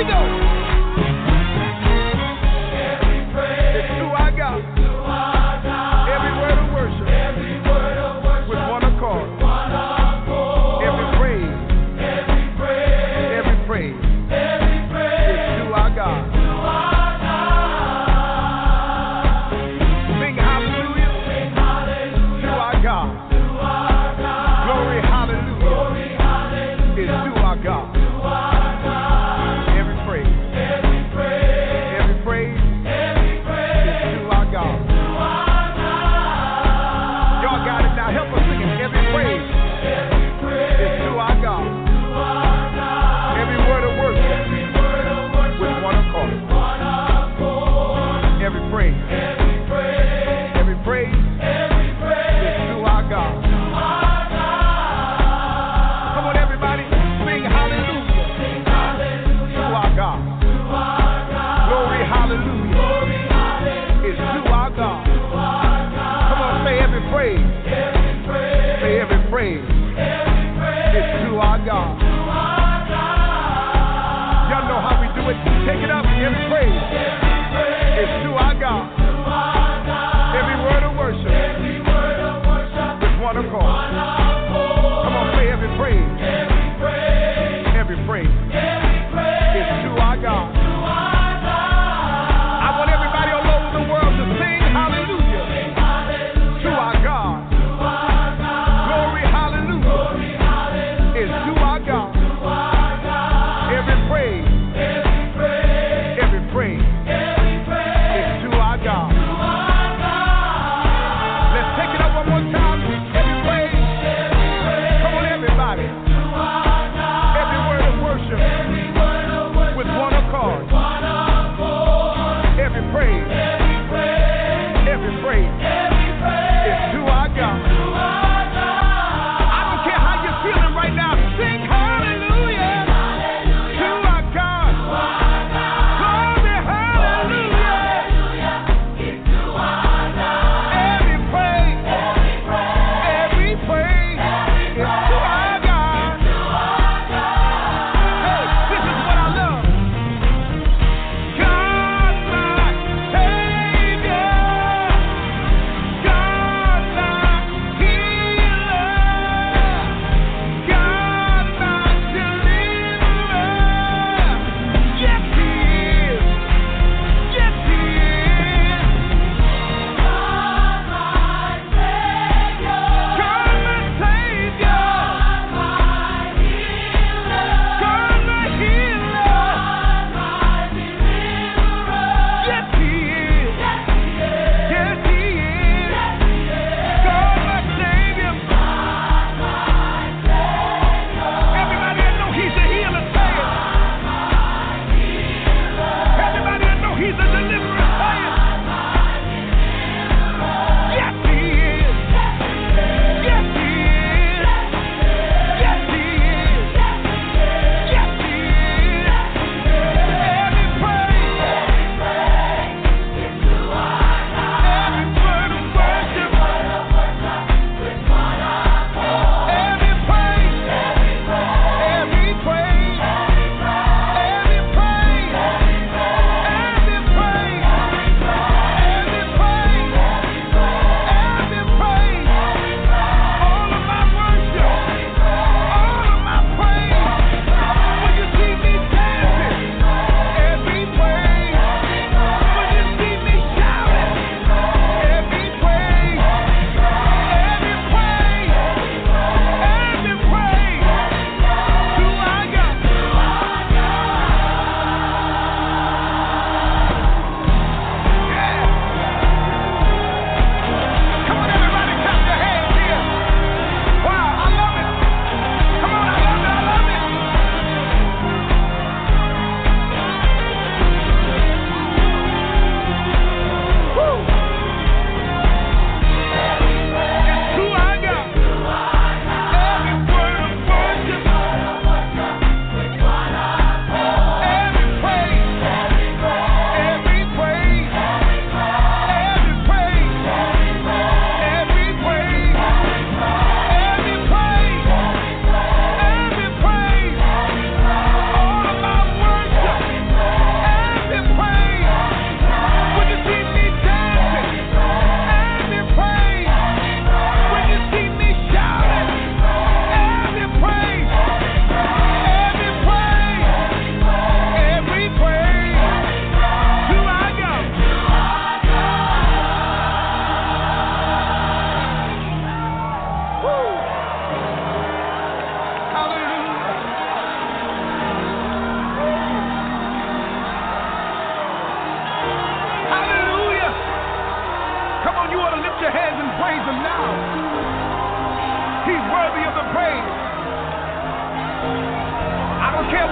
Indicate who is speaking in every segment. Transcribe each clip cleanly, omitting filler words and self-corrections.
Speaker 1: Every praise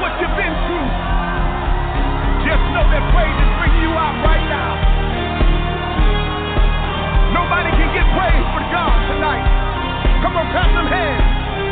Speaker 1: what you've been through, just know that praise is bringing you out right now. Nobody can get praise but God tonight. Come on, clap them hands.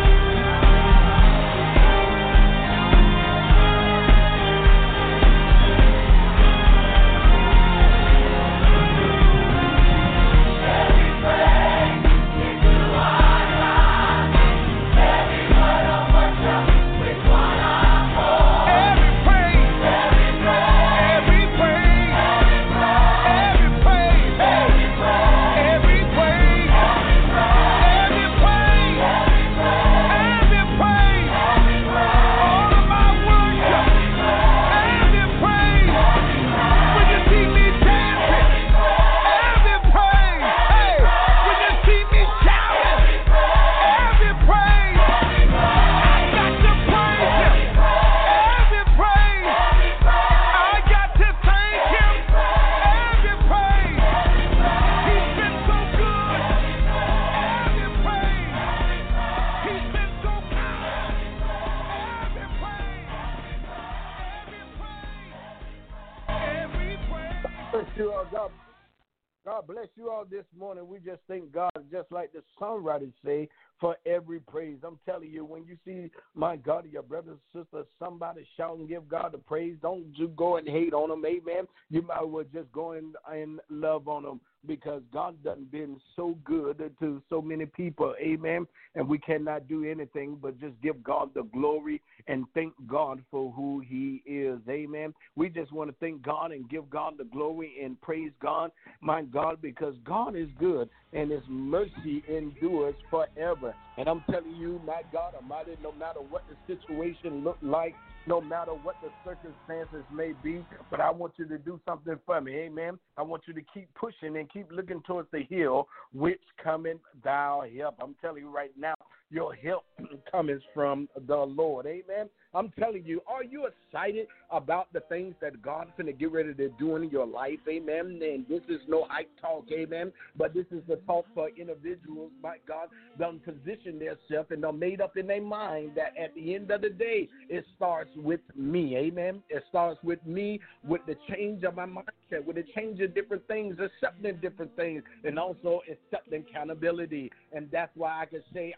Speaker 2: God bless you all this morning. We just thank God, just like the songwriters say, for every praise. I'm telling you, when you see, my God, your brothers and sisters, somebody shout and give God the praise, don't you go and hate on them, amen. You might as well just go and love on them, because God done been so good to so many people, amen. And we cannot do anything but just give God the glory and thank God for who he is, amen. We just want to thank God and give God the glory and praise God, my God, because God is good and his mercy endures forever. And I'm telling you, my God Almighty, no matter what the situation look like, no matter what the circumstances may be, but I want you to do something for me, amen. I want you to keep pushing and keep looking towards the hill, which cometh thou help. I'm telling you right now, your help comes from the Lord, amen. I'm telling you, are you excited about the things that God's going to get ready to do in your life, amen? And this is no hype talk, amen, but this is the talk for individuals, my God, done position themselves and done made up in their mind that at the end of the day, it starts with me, amen? It starts with me, with the change of my mindset, with the change of different things, accepting different things, and also accepting accountability. And that's why I can say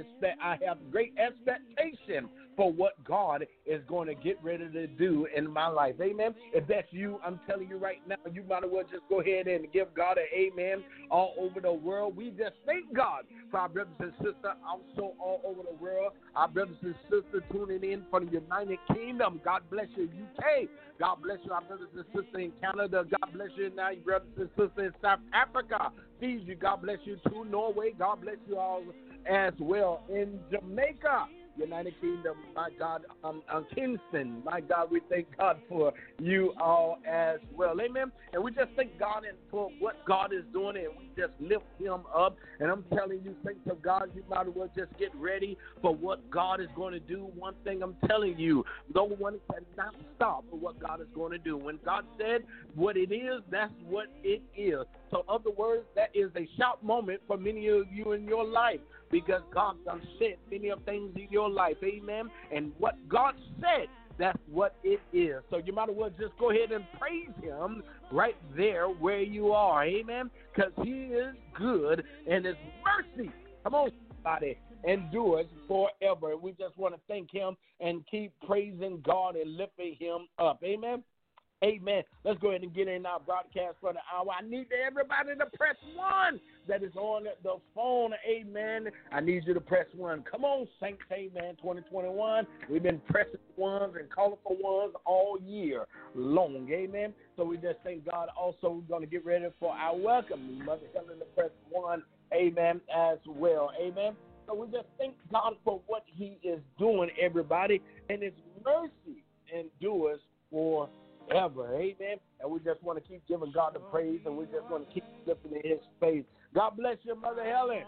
Speaker 2: I have great expectation for what God is going to get ready to do in my life. Amen. If that's you, I'm telling you right now, you might as well just go ahead and give God an amen all over the world. We just thank God for our brothers and sisters also all over the world. Our brothers and sisters tuning in from the United Kingdom. God bless you, UK. God bless you, our brothers and sisters in Canada. God bless you now, your brothers and sisters in South Africa. Fiji, God bless you too. Norway, God bless you all as well. In Jamaica, United Kingdom, my God, Kingston, my God, we thank God for you all as well, amen. And we just thank God for what God is doing, and we just lift him up. And I'm telling you, saints of God, you might as well just get ready for what God is going to do. One thing I'm telling you, no one cannot stop for what God is going to do. When God said what it is, that's what it is. So, in other words, that is a shout moment for many of you in your life, because God done said many of things in your life, amen. And what God said, that's what it is. So you might as well just go ahead and praise him right there where you are, amen, because he is good and his mercy, come on, somebody, endures forever. We just want to thank him and keep praising God and lifting him up, amen. Amen. Let's go ahead and get in our broadcast for the hour. I need everybody to press 1 that is on the phone. Amen. I need you to press 1. Come on, Saints. Amen. 2021. We've been pressing ones and calling for ones all year long. Amen. So we just thank God. Also, we're going to get ready for our welcome. Mother Helen to press 1. Amen. As well. Amen. So we just thank God for what he is doing, everybody. And his mercy endures for ever, amen. And we just want to keep giving God the praise, and we just want to keep lifting in his face. God bless you, Mother Helen.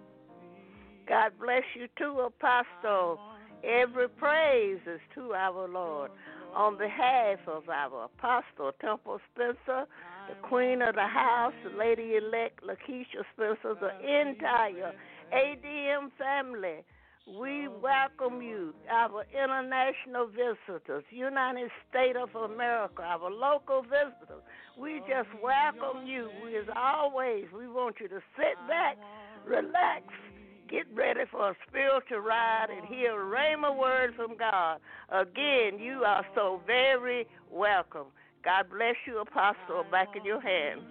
Speaker 3: God bless you too, Apostle. Every praise is to our Lord. On behalf of our Apostle Temple Spencer, the Queen of the House, the Lady-elect Lakeisha Spencer, the entire ADM family, We welcome you, our international visitors, United States of America, our local visitors. We just welcome you. As always, we want you to sit back, relax, get ready for a spiritual ride and hear a rhema word from God. Again, you are so very welcome. God bless you, Apostle. Back in your hands.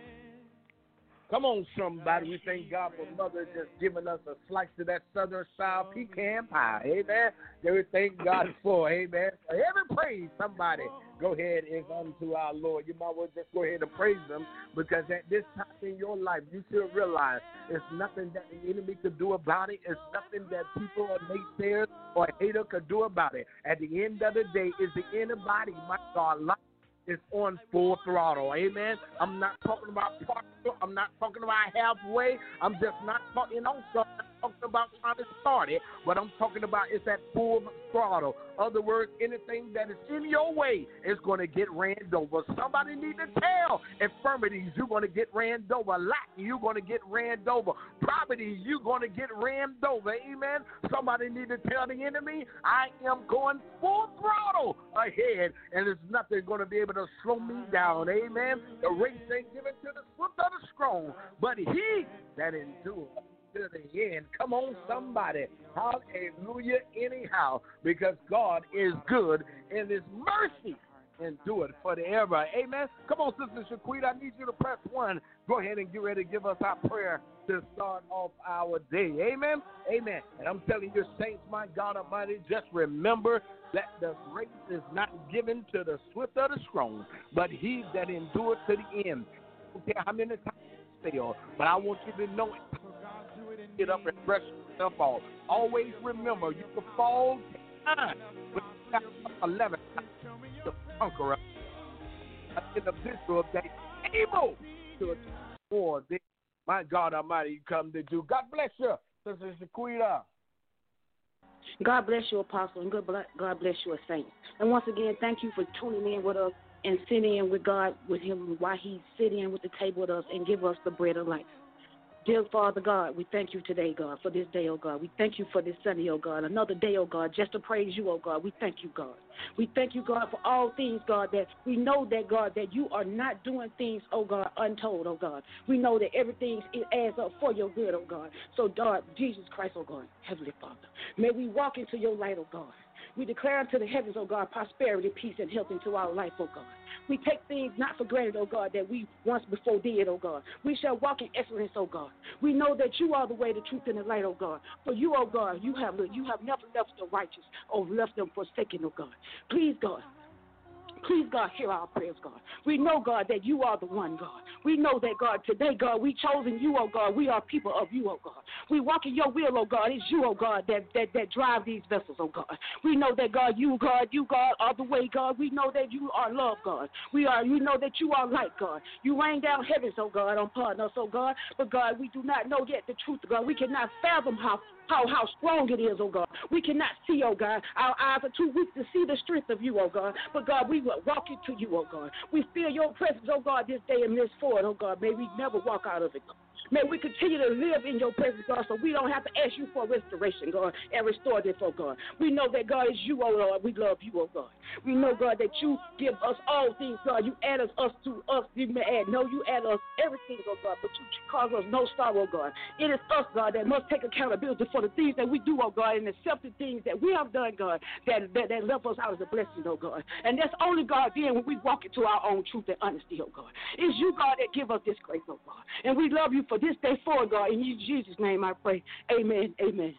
Speaker 2: Come on, somebody. We thank God for Mother just giving us a slice of that southern style pecan pie. Amen. That we thank God for. Amen. For every praise, somebody, go ahead, is unto our Lord. You might well just go ahead and praise Him, because at this time in your life, you should realize it's nothing that the enemy could do about it. It's nothing that people or naysayers or a hater could do about it. At the end of the day, is the anybody, my God, life is on full throttle. Amen. I'm not talking about partial. I'm not talking about halfway. I'm just not talking also. I'm talking about trying to start it. What I'm talking about is at full throttle. Other words, anything that is in your way is going to get ran over. Somebody need to tell infirmities you're going to get ran over. Lack, you're going to get ran over. Poverty, you're going to get ran over. Amen. Somebody need to tell the enemy, I am going full throttle ahead, and there's nothing going to be able to slow me down. Amen. The race ain't given to the swift or the strong, but he that endures to the end. Come on, somebody. Hallelujah. Anyhow, because God is good and His mercy endure forever. Amen. Come on, Sister Shaquita, I need you to press 1. Go ahead and get ready to give us our prayer to start off our day. Amen. Amen. And I'm telling you, saints, my God Almighty, just remember that the race is not given to the swift or the strong, but he that endures to the end. I don't care how many times you fail, but I want you to know it. Get up and brush yourself off. Always remember, you can fall 10 times, but you got 11 times to conquer an individual that is able to achieve more than my God Almighty you come to do. God bless you, Sister Shaquita.
Speaker 4: God bless you, Apostle, and God bless you, a saint. And once again, thank you for tuning in with us and sitting in with God, with Him, while He sit in with the table with us and give us the bread of life. Dear Father God, we thank you today, God, for this day, oh God. We thank you for this Sunday, oh God. Another day, oh God, just to praise you, oh God. We thank you, God. We thank you, God, for all things, God, that we know that, God, that you are not doing things, oh God, untold, oh God. We know that everything adds up for your good, oh God. So, God, Jesus Christ, oh God, Heavenly Father, may we walk into your light, oh God. We declare unto the heavens, oh God, prosperity, peace, and health into our life, oh God. We take things not for granted, oh God, that we once before did, oh God. We shall walk in excellence, oh God. We know that you are the way, the truth, and the light, oh God. For you, oh God, you have never left the righteous or left them forsaken, oh God. Please, God, hear our prayers, God. We know, God, that you are the one, God. We know that, God, today, God, we chosen you, oh God. We are people of you, oh God. We walk in your will, oh God. It's you, oh God, that drive these vessels, oh God. We know that, God, you, God, are the way, God. We know that you are love, God. We know that you are light, God. You rain down heavens, oh God, upon us, oh God. But, God, we do not know yet the truth, God. We cannot fathom how strong it is, oh God. We cannot see, oh God. Our eyes are too weak to see the strength of you, oh God. But, God, we will walk into you, oh God. We feel your presence, oh God, this day and this forward, oh God. May we never walk out of it, God. May we continue to live in your presence, God, so we don't have to ask you for restoration, God, and restore this, oh God. We know that, God, is you, oh Lord. We love you, oh God. We know, God, that you give us all things, God. You add us to us. You may add, no, you add us everything, oh God, but you cause us no sorrow, God. It is us, God, that must take accountability for the things that we do, oh God, and accept the things that we have done, God, that left us out as a blessing, oh God. And that's only, God, then when we walk into our own truth and honesty, oh God. It's you, God, that give us this grace, oh God. And we love you for this day forward, God. In Jesus' name I pray. Amen. Amen.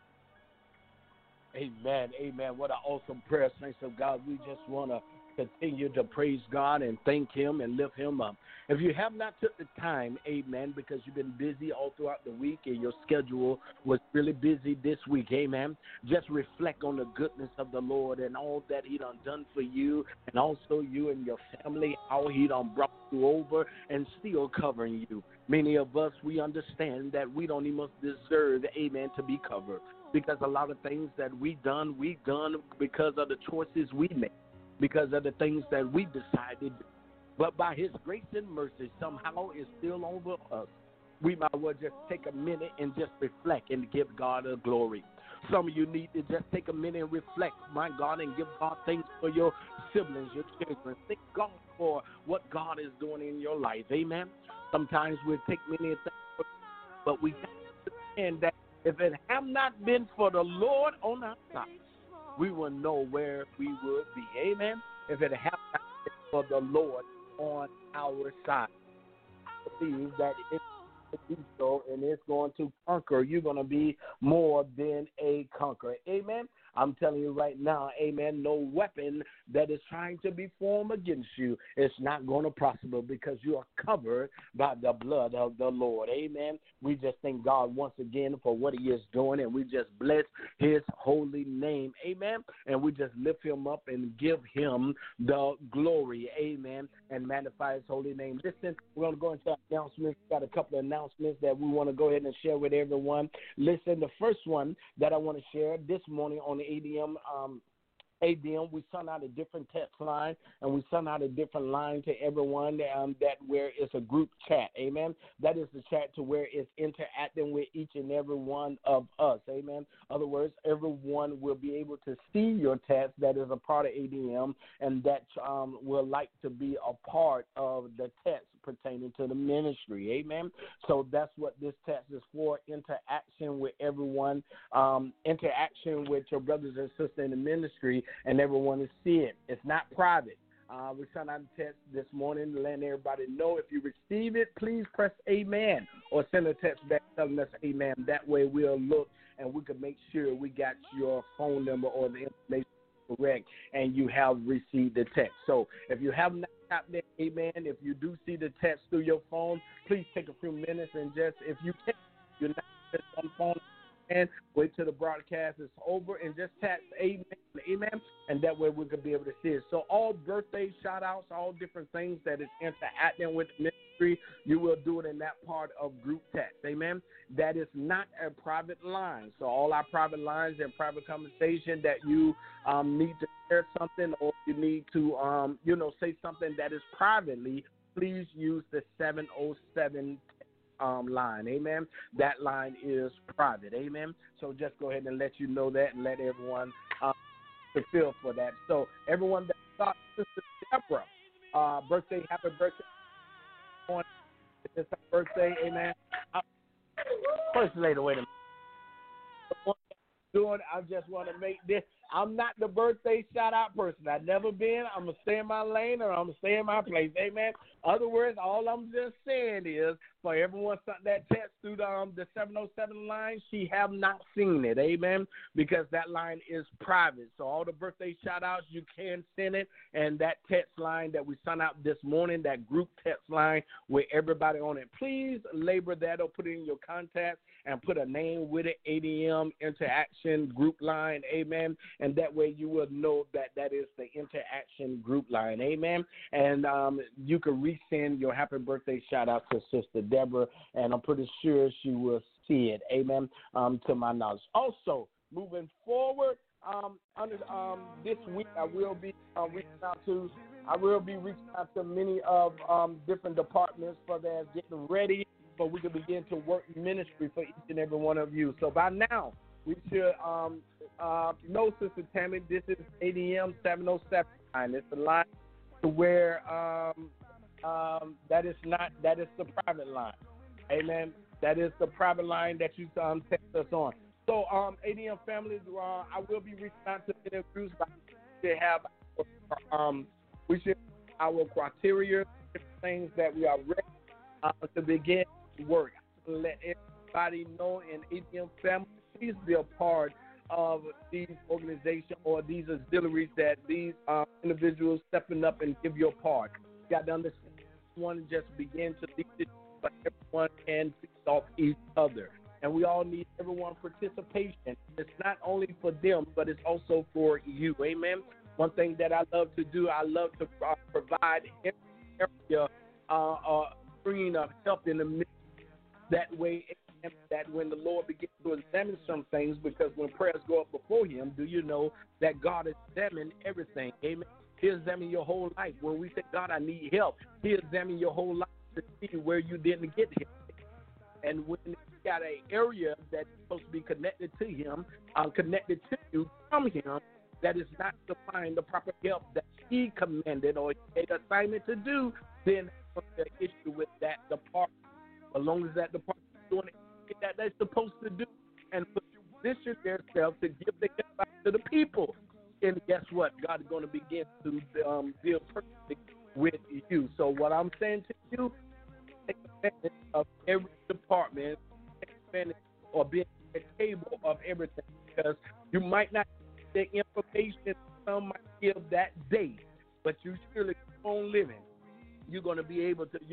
Speaker 2: Amen. Amen. What an awesome prayer, saints of God. We just want to continue to praise God and thank Him and lift Him up. If you have not took the time, amen, because you've been busy all throughout the week and your schedule was really busy this week, amen, just reflect on the goodness of the Lord and all that He done for you, and also you and your family, how He done brought you over and still covering you. Many of us, we understand that we don't even deserve, amen, to be covered, because a lot of things that we done because of the choices we made, because of the things that we decided. But by His grace and mercy, somehow it's still over us. We might well just take a minute and just reflect and give God a glory. Some of you need to just take a minute and reflect, my God, and give God thanks for your siblings, your children. Thank God for what God is doing in your life. Amen. Sometimes we take many things, but we have to understand that if it have not been for the Lord on our side, we will know where we would be. Amen. If it have not been for the Lord on our side, I believe that it's to do so, and it's going to conquer. You're going to be more than a conqueror. Amen. I'm telling you right now, amen, no weapon that is trying to be formed against you is not going to prosper because you are covered by the blood of the Lord. Amen. We just thank God once again for what he is doing, and we just bless his holy name. Amen. And we just lift him up and give him the glory. Amen. And magnify his holy name. Listen, we're going to go into announcements. We've got a couple of announcements that we want to go ahead and share with everyone. Listen, the first one that I want to share this morning on the ADM, we sent out a different text line, and we sent out a different line to everyone that where it's a group chat. Amen. That is the chat to where it's interacting with each and every one of us. Amen. In other words, everyone will be able to see your text that is a part of ADM and that will like to be a part of the text pertaining to the ministry. Amen. So that's what this text is for, interaction with everyone, interaction with your brothers and sisters in the ministry, and everyone to see it. It's not private. We sent out a text this morning letting everybody know. If you receive it, please press amen or send a text back telling us amen. That way we'll look and we can make sure we got your phone number or the information correct and you have received the text. So if you have not gotten it, amen, if you do see the text through your phone, please take a few minutes and just, if you can, you're not just on the phone, and wait till the broadcast is over and just text amen, and that way we can be able to see it. So all birthday shout-outs, all different things that is interacting with the ministry, you will do it in that part of group text, amen. That is not a private line. So all our private lines and private conversation that you need to share something or you need to, say something that is privately, please use the 707 line, amen. That line is private, amen. So just go ahead and let you know that and let everyone fulfill for that. So everyone that thought Sister Deborah, birthday, happy birthday. It's her birthday, amen. First lady, wait a minute. I just want to make this. I'm not the birthday shout-out person. I've never been. I'm going to stay in my lane or I'm going to stay in my place. Amen. Other words, all I'm just saying is for everyone that text through the 707 line, she have not seen it. Amen. Because that line is private. So all the birthday shout-outs, you can send it. And that text line that we sent out this morning, that group text line with everybody on it, please label that or put it in your contacts and put a name with it, ADM Interaction Group Line, amen. And that way you will know that is the Interaction Group Line, amen. And you can resend your happy birthday shout-out to Sister Deborah, and I'm pretty sure she will see it, amen, to my knowledge. Also, moving forward, this week I will be reaching out to many of different departments for their getting ready so we can begin to work ministry for each and every one of you. So by now, we should know, Sister Tammy, this is ADM 707 line. It's the line to where that is the private line. Amen. That is the private line that you text us on. So ADM family, I will be reaching out to the groups, but we should have our criteria, different things that we are ready to begin to work. Let everybody know in ADM family, please be a part of these organizations or these auxiliaries that these individuals stepping up and give your part. You got to understand, one just begin to lead it, but everyone can feed off each other. And we all need everyone's participation. It's not only for them, but it's also for you. Amen. One thing that I love to do, I love to provide every area a screen of help in the midst. That way, that when the Lord begins to examine some things, because when prayers go up before him, do you know that God examines everything? Amen. He examines your whole life. When we say, God, I need help, he examines your whole life to see where you didn't get help. And when got an area that's supposed to be connected to him, connected to you from him, that is not supplying the proper help that he commanded or he made assignment to do, then what's the issue with that department? As long as that department is doing it that they're supposed to do and position themselves to give the help out to the people, and guess what? God is going to begin to deal perfectly with you. So what I'm saying to you, take advantage of every department, take advantage or be at the table of everything, because you might not get the information some might give that day, but you surely keep on living. You're going to be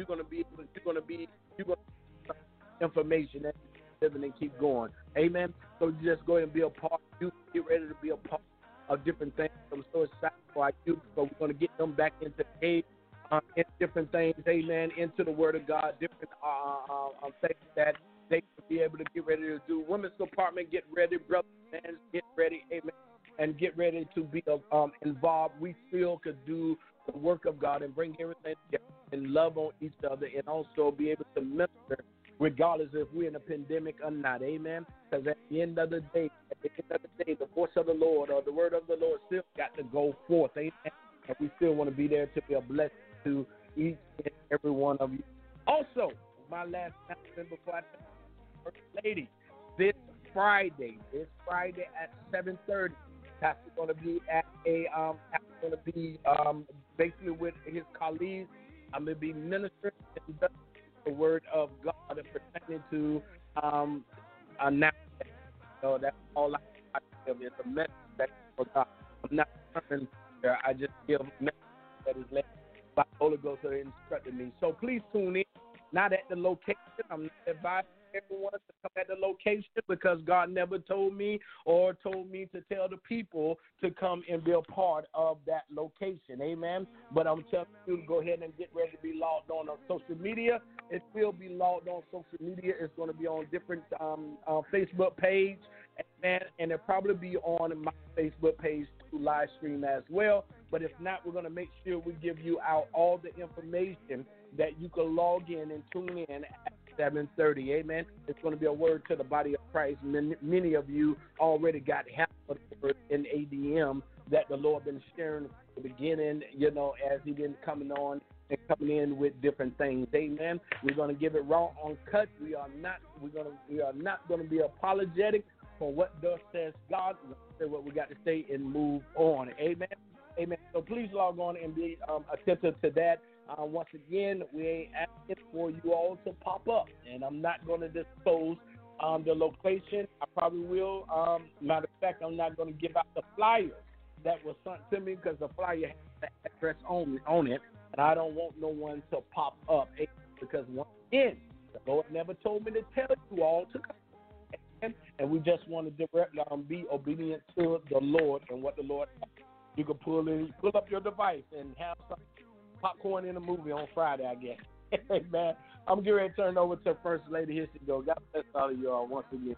Speaker 2: information that you're living and keep going. Amen. So you just go ahead and be a part. You get ready to be a part of different things. I'm so excited for our youth, so we're going to get them back into the in different things, amen, into the Word of God, different things that they can be able to get ready to do. Women's department, get ready. Brothers and men, get ready, amen, and get ready to be involved. We still could do the work of God and bring everything together and love on each other, and also be able to minister regardless if we're in a pandemic or not, amen. Because at the end of the day, the voice of the Lord or the word of the Lord still got to go forth, amen. And we still want to be there to be a blessing to each and every one of you. Also, my last announcement before I tell the First Lady, this Friday at 7:30, Pastor's going to be at basically with his colleagues. I'm going to be ministering the word of God pertaining to announcement. So that's all I give is a message for God. I'm not coming there. I just give a message that is led by the Holy Ghost that instructed me. So please tune in. Not at the location. I'm not advising everyone to come at the location because God never told me or told me to tell the people to come and be a part of that location. Amen. But I'm telling you to go ahead and get ready to be logged on social media. It will be logged on social media. It's going to be on different Facebook page. And it'll probably be on my Facebook page to live stream as well. But if not, we're going to make sure we give you out all the information that you can log in and tune in at 7:30. Amen. It's going to be a word to the body of Christ. Many of you already got half of the word in ADM that the Lord been sharing from the beginning, as he been coming on and coming in with different things. Amen. We're going to give it raw, uncut. We are not going to be apologetic for what thus says God. We're going to say what we got to say and move on. Amen. Amen. So please log on and be attentive to that. Once again, we ain't asking for you all to pop up, and I'm not going to disclose the location. I probably will. Matter of fact, I'm not going to give out the flyer that was sent to me because the flyer has the address on it, and I don't want no one to pop up because, once again, the Lord never told me to tell you all to come. And we just want to be obedient to the Lord and what the Lord. You can pull up your device and have some popcorn in a movie on Friday, I guess. Man, I'm getting ready to turn over to First Lady. Here she goes. God bless all of y'all once again.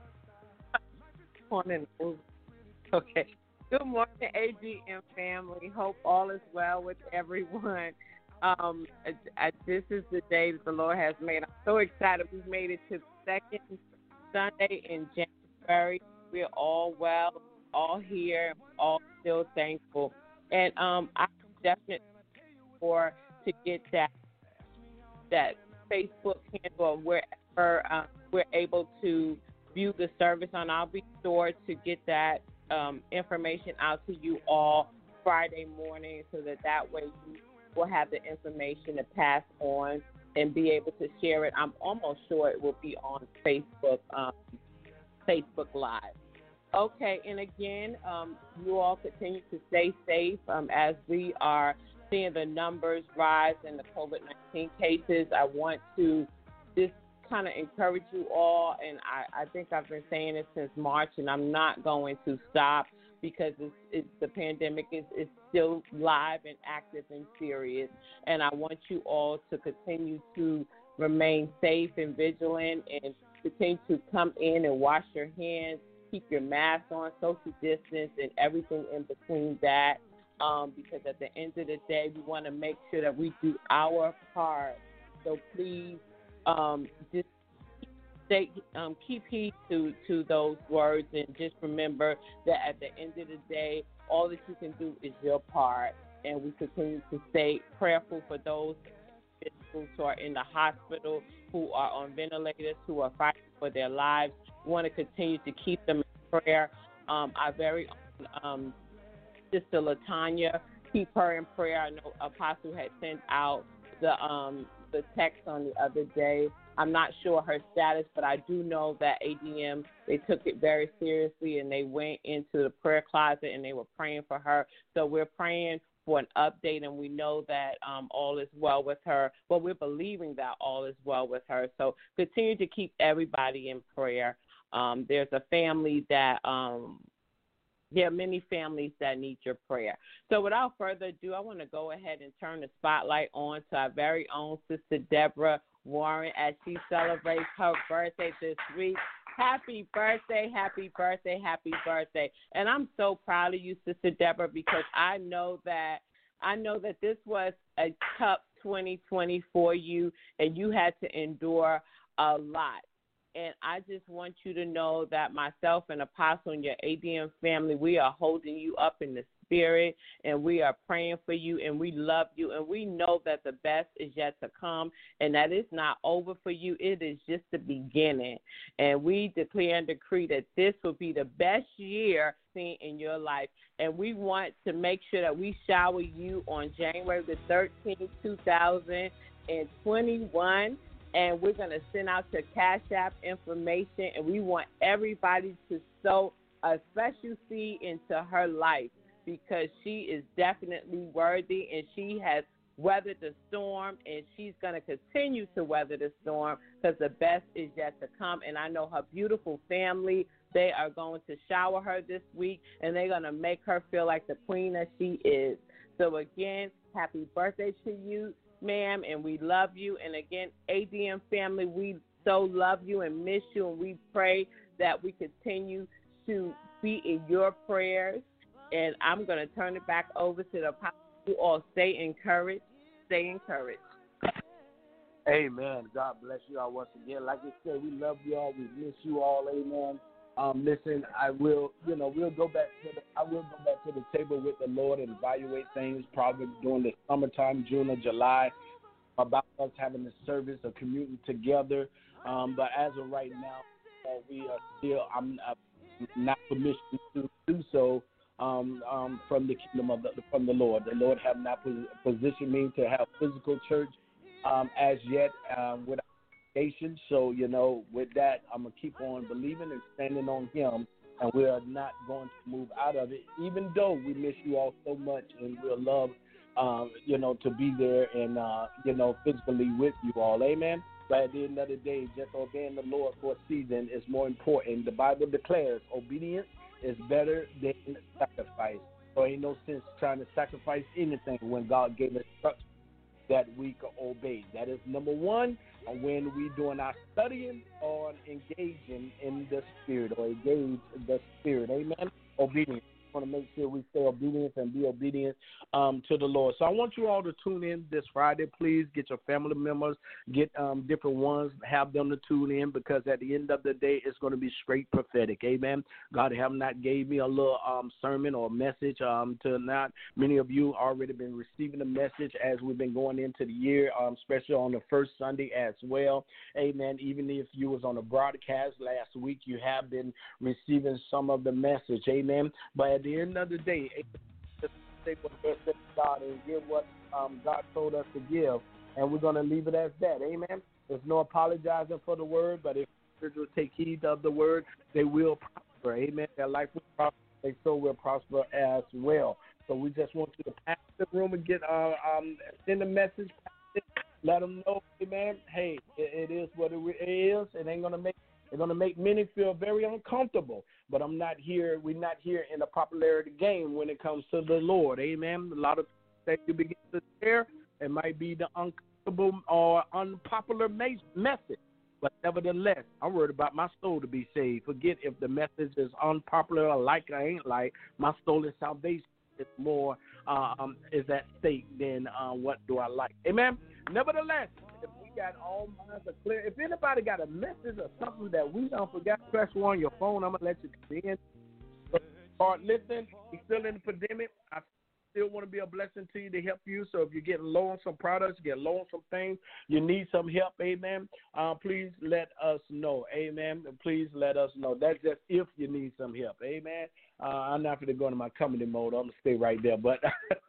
Speaker 5: Okay. Good morning, AGM family. Hope all is well with everyone. This is the day that the Lord has made. I'm so excited. We've made it to the second Sunday in January. We're all well, all here, all still thankful. And I'm definitely to get that Facebook handle or wherever we're able to view the service on. I'll be sure to get that information out to you all Friday morning so that way you will have the information to pass on and be able to share it. I'm almost sure it will be on Facebook Live. Okay, and again, you all continue to stay safe as we are seeing the numbers rise in the COVID-19 cases. I want to just kind of encourage you all, and I think I've been saying it since March, and I'm not going to stop because the pandemic is still live and active and serious, and I want you all to continue to remain safe and vigilant and continue to come in and wash your hands, keep your mask on, social distance, and everything in between that. Because at the end of the day, we want to make sure that we do our part. So please just keep keep heed to those words, and just remember that at the end of the day, all that you can do is your part. And we continue to stay prayerful for those individuals who are in the hospital, who are on ventilators, who are fighting for their lives. We want to continue to keep them in prayer. Our very own Sister LaTanya, keep her in prayer. I know Apostle had sent out the text on the other day. I'm not sure her status, but I do know that ADM, they took it very seriously, and they went into the prayer closet and they were praying for her. So we're praying for an update, and we know that all is well with her. Well, we're believing that all is well with her. So continue to keep everybody in prayer. There's a family that there are many families that need your prayer. So without further ado, I want to go ahead and turn the spotlight on to our very own Sister Deborah Warren as she celebrates her birthday this week. Happy birthday, happy birthday, happy birthday. And I'm so proud of you, Sister Deborah, because I know that this was a tough 2020 for you, and you had to endure a lot. And I just want you to know that myself and Apostle and your ADM family, we are holding you up in the spirit, and we are praying for you, and we love you, and we know that the best is yet to come, and that it's not over for you. It is just the beginning. And we declare and decree that this will be the best year seen in your life. And we want to make sure that we shower you on January the 13th, 2021. And we're going to send out your Cash App information, and we want everybody to sow a special seed into her life, because she is definitely worthy, and she has weathered the storm, and she's going to continue to weather the storm, because the best is yet to come. And I know her beautiful family, they are going to shower her this week, and they're going to make her feel like the queen that she is. So again, happy birthday to you, ma'am, and we love you. And again, ADM family, we so love you and miss you, and we pray that we continue to be in your prayers. And I'm going to turn it back over to the apostle. You all stay encouraged. Stay encouraged.
Speaker 2: Amen. God bless you all once again. Like I said, we love you all. We miss you all. Amen. Listen, I will go back to the table with the Lord and evaluate things probably during the summertime, June or July, about us having the service of commuting together. But as of right now, we are still, I'm not permission to do so from the kingdom from the Lord. The Lord have not positioned me to have physical church as yet without. So, with that, I'm going to keep on believing and standing on him, and we are not going to move out of it, even though we miss you all so much, and we'll love, to be there and, physically with you all. Amen. But at the end of the day, just obeying the Lord for a season is more important. The Bible declares obedience is better than sacrifice. So ain't no sense trying to sacrifice anything when God gave us instructions that we can obey. That is number one. When we doing our studying or engaging in the Spirit or engage the Spirit. Amen. Obedience. We want to make sure we stay obedient and be obedient to the Lord. So I want you all to tune in this Friday. Please get your family members, get different ones, have them to tune in, because at the end of the day, it's going to be straight prophetic. Amen. God have not gave me a little sermon or message to not. Many of you already been receiving the message as we've been going into the year, especially on the first Sunday as well. Amen. Even if you was on a broadcast last week, you have been receiving some of the message. Amen. But at the end of the day, just say what God and give what God told us to give, and we're going to leave it as that. Amen. There's no apologizing for the word, but if individuals take heed of the word, they will prosper. Amen. Their life will prosper, and so will prosper as well. So we just want you to pass the room and get send a message, let them know, amen. Hey, it is what it is. It ain't gonna make. It's going to make many feel very uncomfortable, but we're not here in a popularity game when it comes to the Lord. Amen. A lot of things you begin to share, it might be the uncomfortable or unpopular message, but nevertheless, I'm worried about my soul to be saved. Forget if the message is unpopular or like or ain't like. My soul is salvation. It's more is at stake than what do I like. Amen. Nevertheless, if we got all minds are clear. If anybody got a message or something that we don't forget, press 1 on your phone. I'm going to let you come in. Or listen, we're still in the pandemic. I still want to be a blessing to you to help you. So if you're getting low on some products, get low on some things, you need some help, amen, please let us know, amen. Please let us know. That's just if you need some help, amen. I'm not going to go into my comedy mode. I'm going to stay right there. But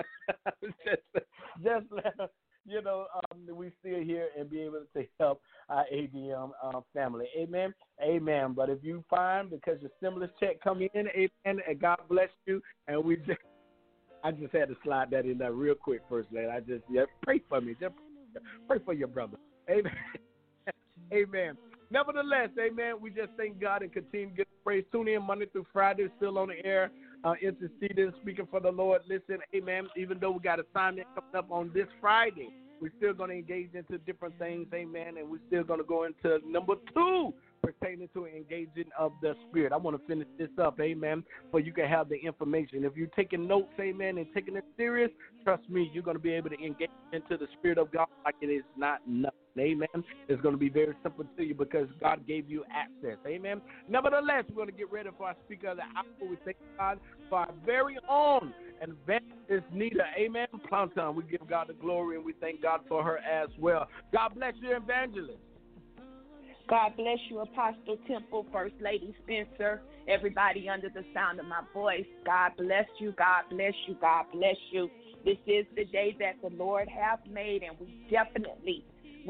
Speaker 2: just let us, we still here and be able to help our ADM family. Amen. Amen. But if you find because your stimulus check come in, amen, and God bless you, and I just had to slide that in there real quick, First Lady. Pray for me. Just pray for your brother. Amen. Amen. Nevertheless, amen, we just thank God and continue to give praise. Tune in Monday through Friday, still on the air, interceding, speaking for the Lord. Listen, amen, even though we got assignment coming up on this Friday, we're still going to engage into different things, amen, and we're still going to go into number 2, pertaining to engaging of the Spirit. I want to finish this up, amen, so you can have the information. If you're taking notes, amen, and taking it serious, trust me, you're going to be able to engage into the Spirit of God like it is not nothing, amen. It's going to be very simple to you because God gave you access, amen. Nevertheless, we're going to get ready for our speaker of the hour. We thank God for our very own Evangelist Nita, amen. Planton, we give God the glory and we thank God for her as well. God bless you, Evangelist.
Speaker 6: God bless you, Apostle Temple, First Lady Spencer, everybody under the sound of my voice. God bless you, God bless you, God bless you. This is the day that the Lord hath made, and we definitely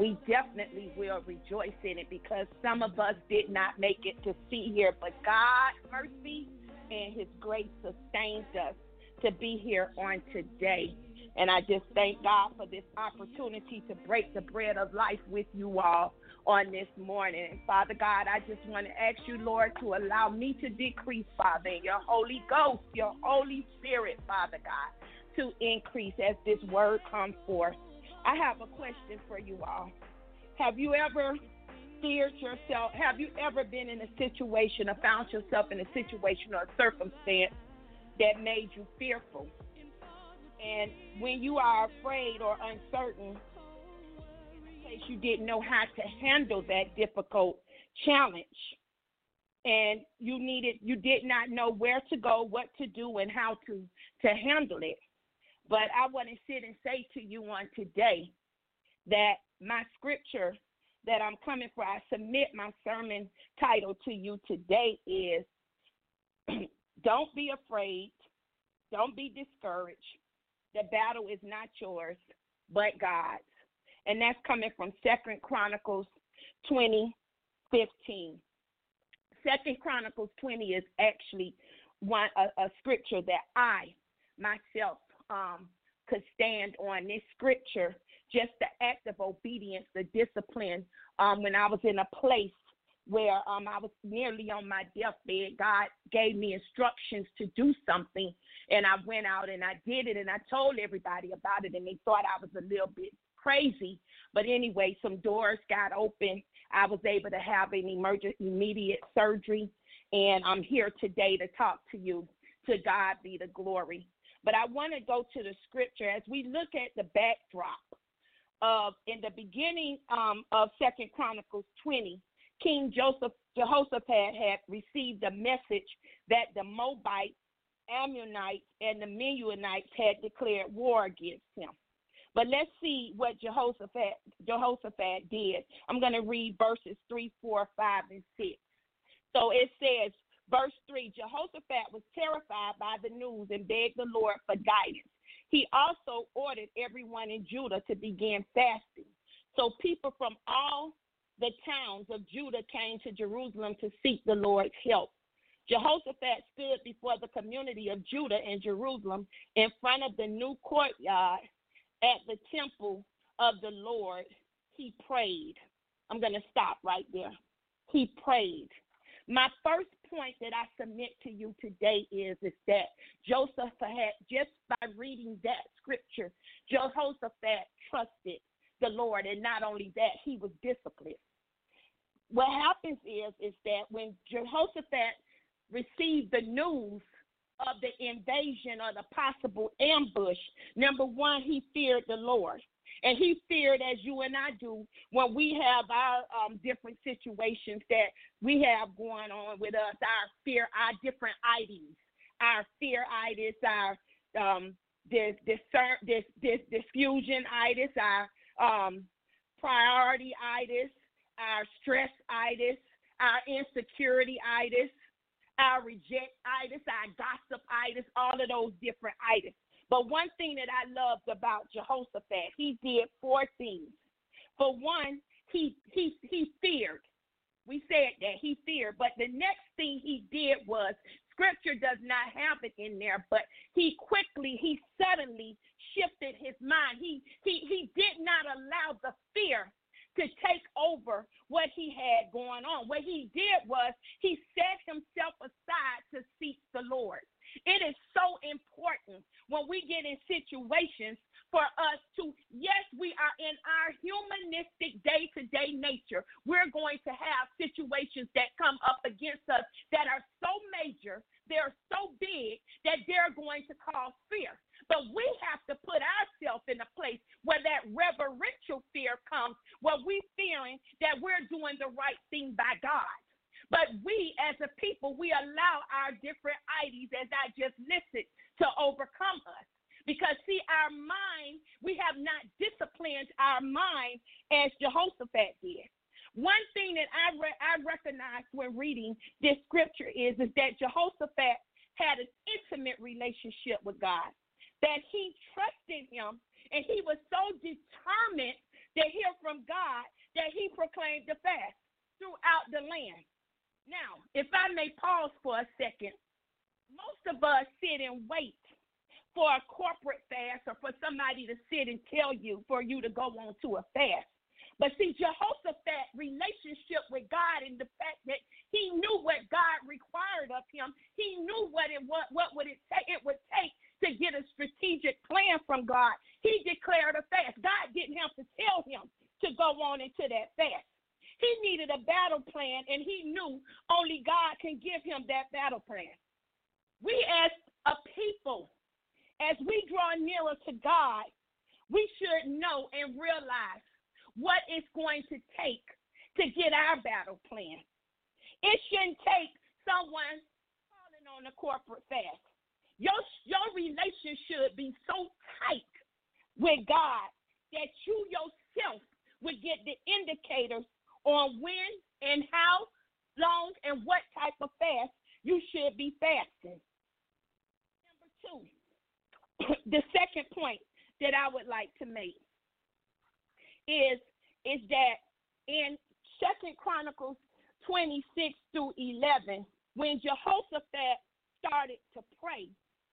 Speaker 6: will rejoice in it because some of us did not make it to see here, but God's mercy and his grace sustains us to be here on today. And I just thank God for this opportunity to break the bread of life with you all on this morning. And Father God, I just want to ask you, Lord, to allow me to decrease, Father, and your Holy Ghost, your Holy Spirit, Father God, to increase as this word comes forth. I have a question for you all. Have you ever feared yourself? Have you ever been in a situation or found yourself in a situation or a circumstance that made you fearful? And when you are afraid or uncertain, in case you didn't know how to handle that difficult challenge, and you did not know where to go, what to do, and how to handle it. But I want to sit and say to you on today that my scripture that I'm coming for, I submit my sermon title to you today is, don't be afraid, don't be discouraged. The battle is not yours, but God's. And that's coming from 2 Chronicles 20:15. 2 Chronicles 20 is actually a scripture that I, myself, could stand on. This scripture, just the act of obedience, the discipline, when I was in a place where I was nearly on my deathbed, God gave me instructions to do something, and I went out and I did it, and I told everybody about it, and they thought I was a little bit crazy. But anyway, some doors got open. I was able to have an immediate surgery, and I'm here today to talk to you. To God be the glory. But I want to go to the scripture as we look at the backdrop of, in the beginning of 2 Chronicles 20, King Jehoshaphat had received a message that the Moabites, Ammonites, and the Meunites had declared war against him. But let's see what Jehoshaphat did. I'm going to read verses 3, 4, 5, and 6. So it says, verse 3, Jehoshaphat was terrified by the news and begged the Lord for guidance. He also ordered everyone in Judah to begin fasting. So people from all the towns of Judah came to Jerusalem to seek the Lord's help. Jehoshaphat stood before the community of Judah in Jerusalem in front of the new courtyard at the temple of the Lord. He prayed. I'm going to stop right there. He prayed. My first point that I submit to you today is that Jehoshaphat, just by reading that scripture, Jehoshaphat trusted the Lord, and not only that, he was disciplined. What happens is that when Jehoshaphat received the news of the invasion or the possible ambush, number one, he feared the Lord. And he feared, as you and I do, when we have our different situations that we have going on with us, our fear, our different ides, our fear-itis, our diffusion-itis, our priority-itis, our stress-itis, our insecurity-itis, our reject-itis, our gossip-itis, all of those different itis. But one thing that I loved about Jehoshaphat, he did 4 things. For one, he feared. We said that he feared. But the next thing he did was, Scripture does not have it in there, but he suddenly shifted his mind. He did not allow the fear to take over what he had going on. What he did was he set himself aside to seek the Lord. It is so important when we get in situations for us to, yes, we are in our humanistic day-to-day nature. We're going to have situations that come up against us that are so major, they're so big, that they're going to cause fear. But we have to put ourselves in a place where that reverential fear comes, where we're fearing that we're doing the right thing by God. But we, as a people, we allow our different ides, as I just listed, to overcome us. Because, see, our mind, we have not disciplined our mind as Jehoshaphat did. One thing that I recognized when reading this scripture is that Jehoshaphat had an intimate relationship with God, that he trusted him, and he was so determined to hear from God that he proclaimed the fast throughout the land. Now, if I may pause for a second, most of us sit and wait for a corporate fast or for somebody to sit and tell you for you to go on to a fast. But see, Jehoshaphat's relationship with God and the fact that he knew what God required of him, he knew what would it take to get a strategic plan from God. He declared a fast. God didn't have to tell him to go on into that fast. He needed a battle plan, and he knew only God can give him that battle plan. We as a people, as we draw nearer to God, we should know and realize what it's going to take to get our battle plan. It shouldn't take someone calling on a corporate fast. Your relationship should be so tight with God that you yourself would get the indicators on when and how long and what type of fast you should be fasting. Number 2, the second point that I would like to make is that in 2 Chronicles 26 through 11, when Jehoshaphat started to pray,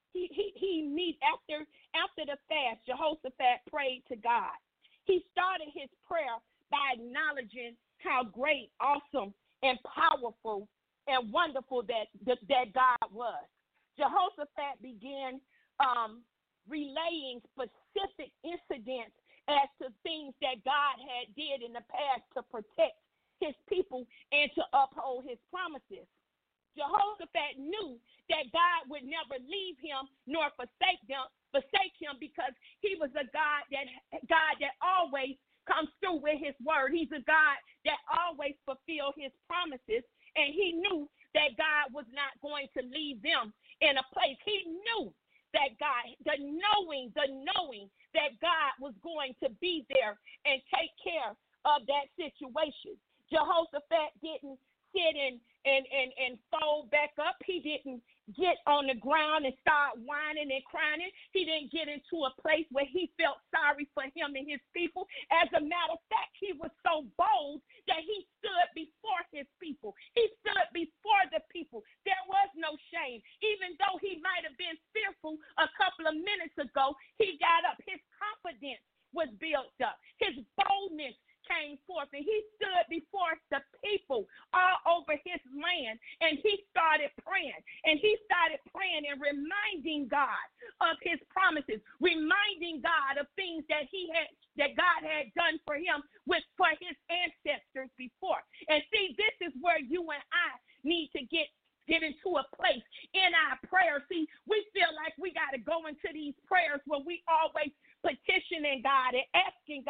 Speaker 6: after the fast, Jehoshaphat prayed to God. He started his prayer by acknowledging how great, awesome, and powerful and wonderful that God was. Jehoshaphat began relaying specific incidents as to things that God had did in the past to protect his people and to uphold his promises. Jehoshaphat knew that God would never leave him nor forsake him because he was a God that always comes through with his word. He's a God that always fulfilled his promises, and he knew that God was not going to leave them in a place. He knew that God, the knowing that God was going to be there and take care of that situation. Jehoshaphat didn't sit and fold back up. He didn't get on the ground and start whining and crying. He didn't get into a place where he felt sorry for him and his people. As a matter of fact, he was so bold that he stood before his people. He stood before the people. There was no shame. Even though he might have been fearful a couple of minutes ago, he got up. His confidence was built up. His boldness came forth, and he stood before the people all over his land, and he started praying. And he started praying and reminding God of his promises, reminding God of things that God had done for him for his ancestors before. And see, this is where you and I need to get into a place in our prayer. See, we feel like we got to go into these prayers where we always petitioning God and asking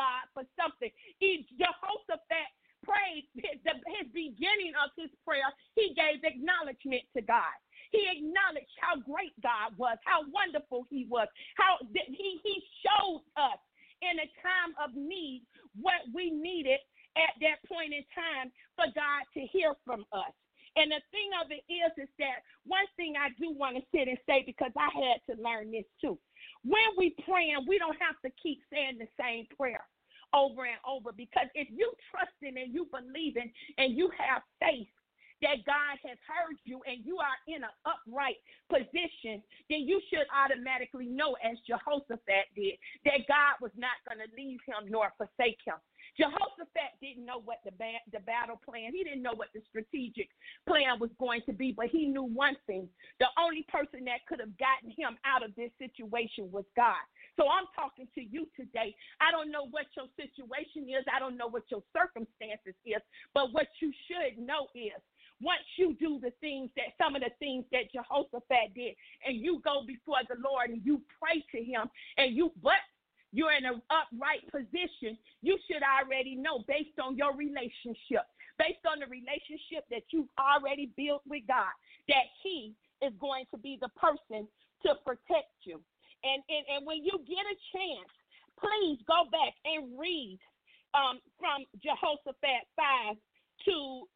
Speaker 6: need what we needed at that point in time for God to hear from us. And the thing of it is that one thing I do want to sit and say, because I had to learn this too. When we praying, we don't have to keep saying the same prayer over and over, because if you trusting and you believing and you have faith that God has heard you and you are in an upright position, then you should automatically know, as Jehoshaphat did, that God was not going to leave him nor forsake him. Jehoshaphat didn't know what the battle plan, he didn't know what the strategic plan was going to be, but he knew one thing. The only person that could have gotten him out of this situation was God. So I'm talking to you today. I don't know what your situation is. I don't know what your circumstances is, but what you should know is, once you do some of the things that Jehoshaphat did, and you go before the Lord and you pray to him, but you're in an upright position, you should already know, based on your relationship, based on the relationship that you've already built with God, that he is going to be the person to protect you. And when you get a chance, please go back and read from Jehoshaphat 5 to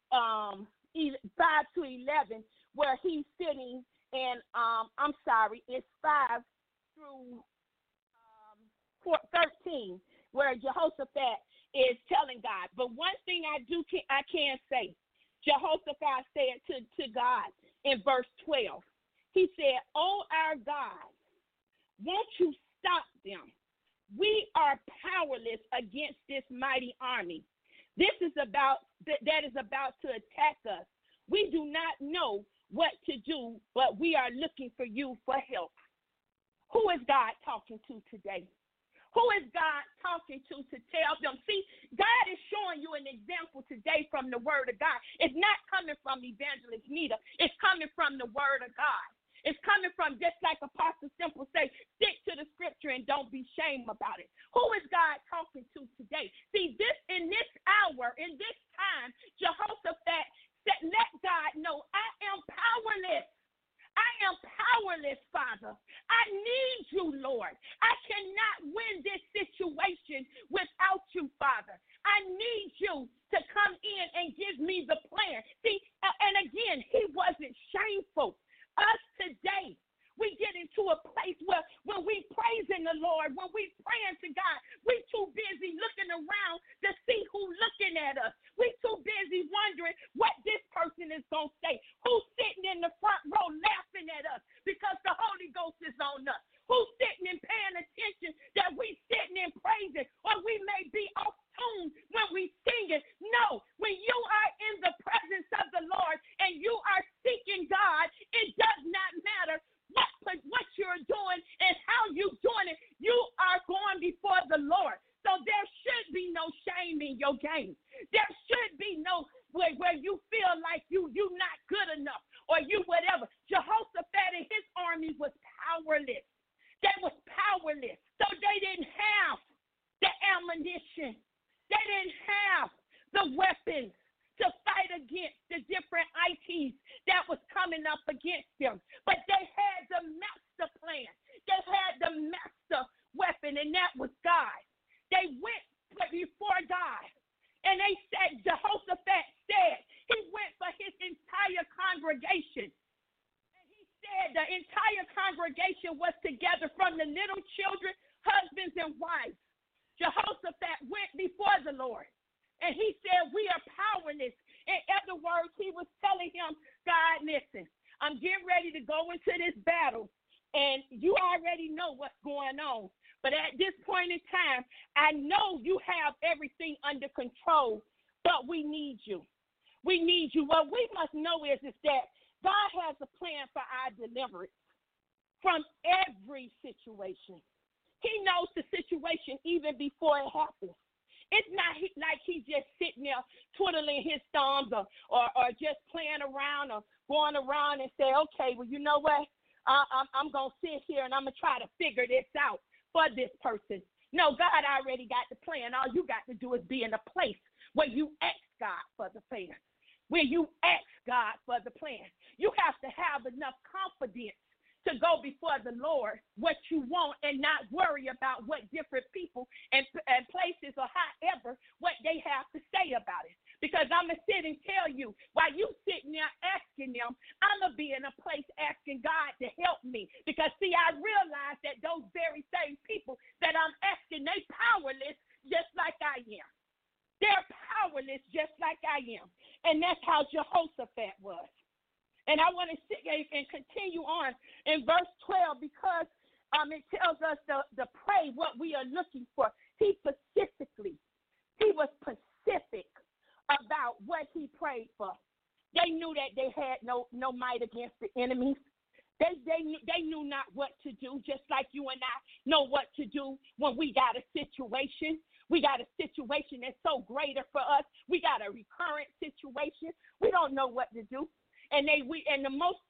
Speaker 6: 11, where he's sitting, and it's 5 through 13, where Jehoshaphat is telling God. But one thing I can say, Jehoshaphat said to God in verse 12, he said, "Oh, our God, won't you stop them? We are powerless against this mighty army. That is about to attack us. We do not know what to do, but we are looking for you for help." Who is God talking to today? Who is God talking to tell them? See, God is showing you an example today from the Word of God. It's not coming from Evangelist Nita. It's coming from the Word of God. It's coming from, just like Apostle Simple say, stick to the scripture and don't be ashamed about it. Who is God talking to today? See, in this hour, in this time, Jehoshaphat said, let God know, I am powerless. I am powerless, Father. I need you, Lord. I cannot win this situation without you, Father. I need you to come in and give me the plan. See, and again, he wasn't shameful. Us today, we get into a place where when we praising the Lord, when we praying to God, we too busy looking around to see who's looking at us. We too busy wondering what this person is going to say. Who's sitting in the front row laughing at us because the Holy Ghost is on us? Who's sitting and paying attention that we sitting and praising, or we may be off tune when we singing? No, when you are in the presence of the Lord and you are seeking God, it does not matter what you're doing and how you're doing it. You are going before the Lord. So there should be no shame in your game. There should be no where you feel like you're not good enough or you whatever. Jehoshaphat and his army was powerless. They was powerless. So they didn't have the ammunition. They didn't have the weapons to fight against the different ITs that was coming up against them. But they had the master plan. They had the master weapon, and that was God. They went before God, and they said, Jehoshaphat said, he went for his entire congregation. And he said the entire congregation was together, from the little children, husbands, and wives. Jehoshaphat went before the Lord. And he said, we are powerless. In other words, he was telling him, God, listen, I'm getting ready to go into this battle, and you already know what's going on. But at this point in time, I know you have everything under control, but we need you. We need you. What we must know is that God has a plan for our deliverance from every situation. He knows the situation even before it happens. It's not like he's just sitting there twiddling his thumbs or just playing around or going around and say, okay, well, you know what? I'm going to sit here and I'm going to try to figure this out for this person. No, God already got the plan. All you got to do is be in a place where you ask God for the plan, where you ask God for the plan. You have to have enough confidence to go before the Lord what you want and not worry about what different people and places or however what they have to say about it. Because I'm going to sit and tell you, while you sitting there asking them, I'm going to be in a place asking God to help me. Because, see, I realize that those very same people that I'm asking, they powerless just like I am. They're powerless just like I am. And that's how Jehoshaphat was. And I want to sit and continue on in verse 12 because it tells us to pray what we are looking for. He was specific about what he prayed for. They knew that they had no might against the enemies. They knew not what to do, just like you and I know what to do when we got a situation. We got a situation that's so greater for us. We got a recurrent situation. We don't know what to do. And the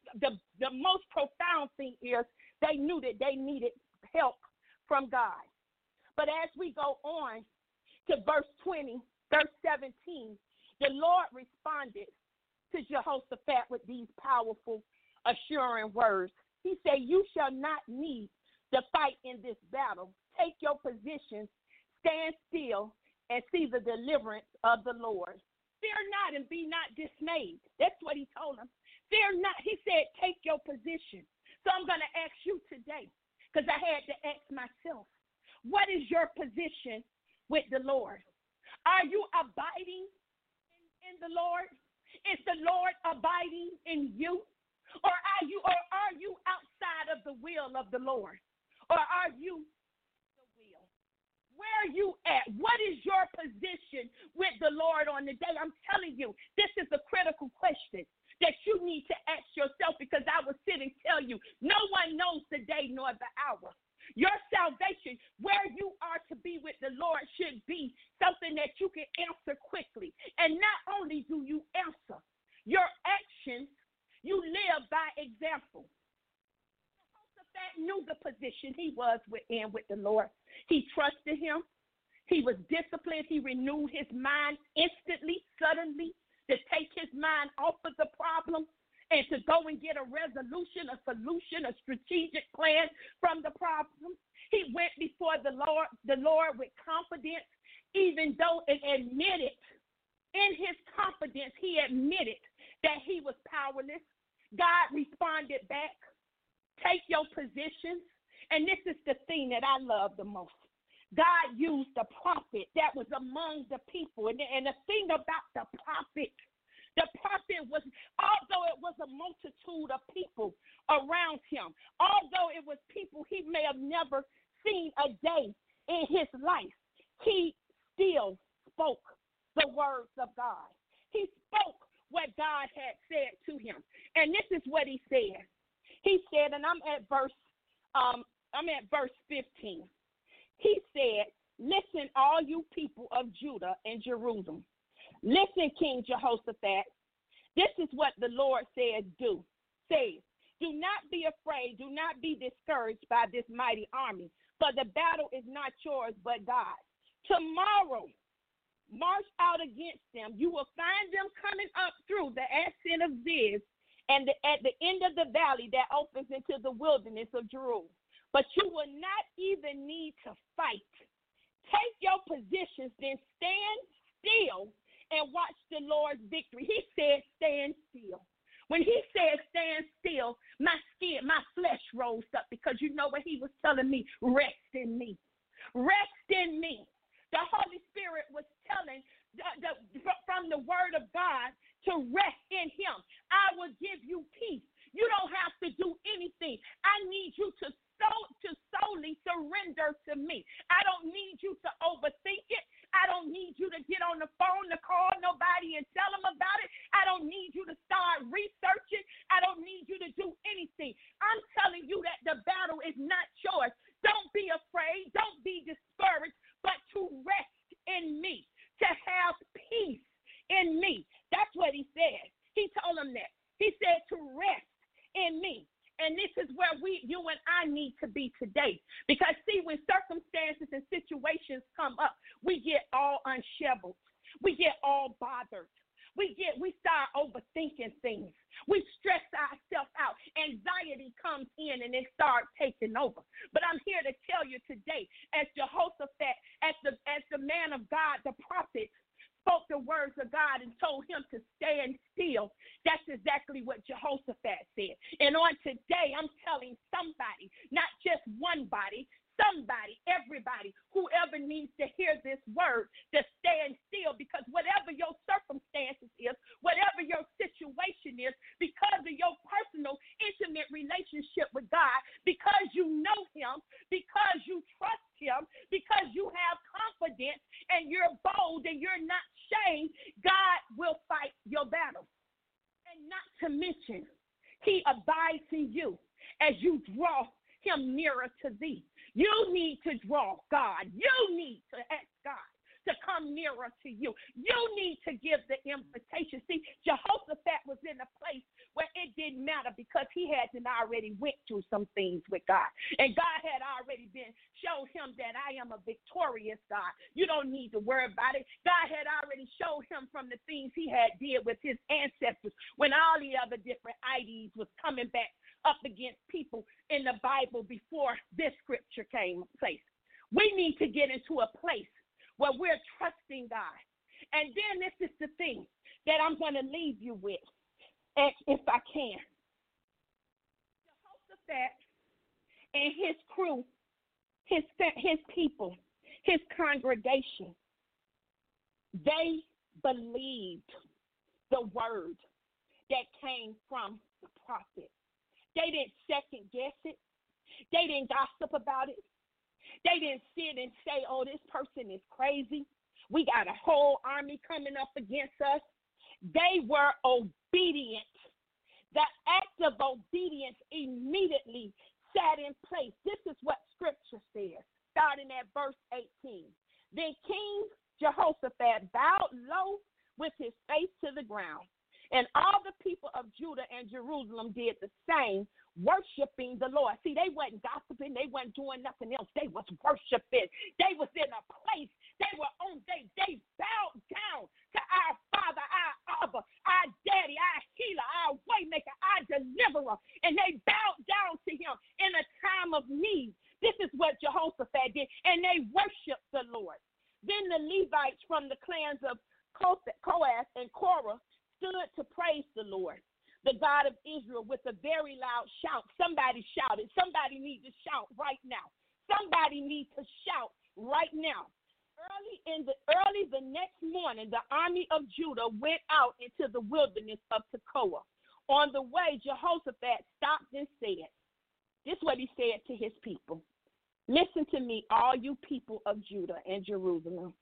Speaker 6: most profound thing is they knew that they needed help from God. But as we go on to verse 20, verse 17, the Lord responded to Jehoshaphat with these powerful, assuring words. He said, "You shall not need to fight in this battle. Take your positions, stand still, and see the deliverance of the Lord. Fear not and be not dismayed." That's what he told him. Fear not. He said, take your position. So I'm going to ask you today, because I had to ask myself, what is your position with the Lord? Are you abiding in the Lord? Is the Lord abiding in you? Or are you outside of the will of the Lord? Or are you the will? Where are you at? What is your position with the Lord on the day? I'm telling you, this is a critical question that you need to ask yourself, because I will sit and tell you, no one knows the day nor the hour. Your salvation, where you are to be with the Lord, should be something that you can answer quickly. And not only do you answer, your actions, you live by example. Jehoshaphat knew the position he was in with the Lord. He trusted him. He was disciplined. He renewed his mind instantly, suddenly, to take his mind off of the problem and to go and get a resolution, a solution, a strategic plan from the problem. He went before the Lord with confidence, even though it admitted, in his confidence, he admitted that he was powerless. God responded back, take your positions. And this is the thing that I love the most. God used the prophet that was among the people. And the thing about the prophet was, although it was a multitude of people around him, although it was people he may have never seen a day in his life, he still spoke the words of God. He spoke what God had said to him. And this is what he said. He said, and I'm at verse 15. He said, "Listen, all you people of Judah and Jerusalem. Listen, King Jehoshaphat. This is what the Lord says, do not be afraid. Do not be discouraged by this mighty army, for the battle is not yours, but God's. Tomorrow, march out against them. You will find them coming up through the ascent of Ziz and at the end of the valley that opens into the wilderness of Jerusalem. But you will not even need to fight. Take your positions, then stand still and watch the Lord's victory." He said, stand still. When he said stand still, my flesh rose up, because you know what he was telling me? Rest in me. Rest in me. The Holy Spirit was telling from the word of God to rest in him. I will give you peace. You don't have to do anything. I need you to solely surrender to me. I don't need you to overthink it. I don't need you to get on the phone to call nobody and tell them about it. I don't need you to start researching. I don't need you to do anything. I'm telling you that the battle is not yours. Don't be afraid. Don't be discouraged, but to rest in me, to have peace in me. That's what he said. He told him that. He said to rest in me. And this is where you and I need to be today. Because, see, when circumstances and situations come up, we get all unshoveled. We get all bothered. We start overthinking things. We stress ourselves out. Anxiety comes in and taken over. But I'm here to tell you today, as Jehoshaphat, as the man of God, the prophet, spoke the words of God and told him to stand still. That's exactly what Jehoshaphat said. And on today, I'm telling somebody, not just one body, somebody, everybody, whoever needs to hear this word, to stand still, because whatever your circumstances is, whatever your situation is, because of your personal, intimate relationship with God, because you know him, because you trust him, because you have confidence and you're bold and you're not ashamed, God will fight your battle. And not to mention, he abides in you as you draw him nearer to thee. You need to draw God. You need to ask God to come nearer to you. You need to give the invitation. See, Jehoshaphat was in a place where it didn't matter because he hadn't already went through some things with God. And God had already showed him that I am a victorious God. You don't need to worry about it. God had already showed him from the things he had did with his ancestors when all the other different IDs was coming back up against people in the Bible before this scripture came place. We need to get into a place where we're trusting God. And then this is the thing that I'm going to leave you with, if I can. Jehoshaphat and his crew, his people, his congregation, they believed the word that came from the prophet. They didn't second guess it. They didn't gossip about it. They didn't sit and say, oh, this person is crazy. We got a whole army coming up against us. They were obedient. The act of obedience immediately sat in place. This is what scripture says, starting at verse 18. Then King Jehoshaphat bowed low with his face to the ground. And all the people of Judah and Jerusalem did the same, worshiping the Lord. See, they wasn't gossiping. They wasn't doing nothing else. They was worshiping. They was in a place. They bowed down to our Father, our Abba, our Daddy, our healer, our waymaker, our deliverer. And they bowed down to him in a time of need. This is what Jehoshaphat did. And they worshiped the Lord. Then the Levites from the clans of Kohath and Korah stood to praise the Lord, the God of Israel, with a very loud shout. Somebody shouted. Somebody needs to shout right now. Somebody needs to shout right now. Early the next morning, the army of Judah went out into the wilderness of Tekoa. On the way, Jehoshaphat stopped and said, this is what he said to his people. Listen to me, all you people of Judah and Jerusalem.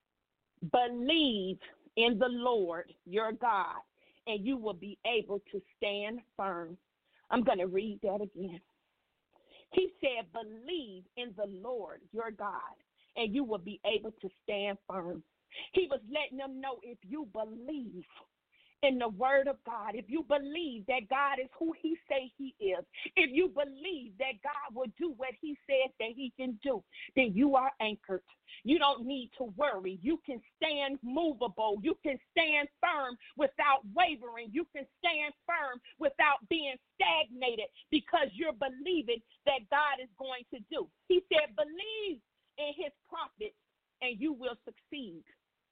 Speaker 6: Believe in the Lord your God, and you will be able to stand firm. I'm going to read that again. He said, believe in the Lord your God, and you will be able to stand firm. He was letting them know, if you believe in the word of God, if you believe that God is who he say he is, if you believe that God will do what he says that he can do, then you are anchored. You don't need to worry. You can stand movable. You can stand firm without wavering. You can stand firm without being stagnated because you're believing that God is going to do. He said, believe in his prophets and you will succeed.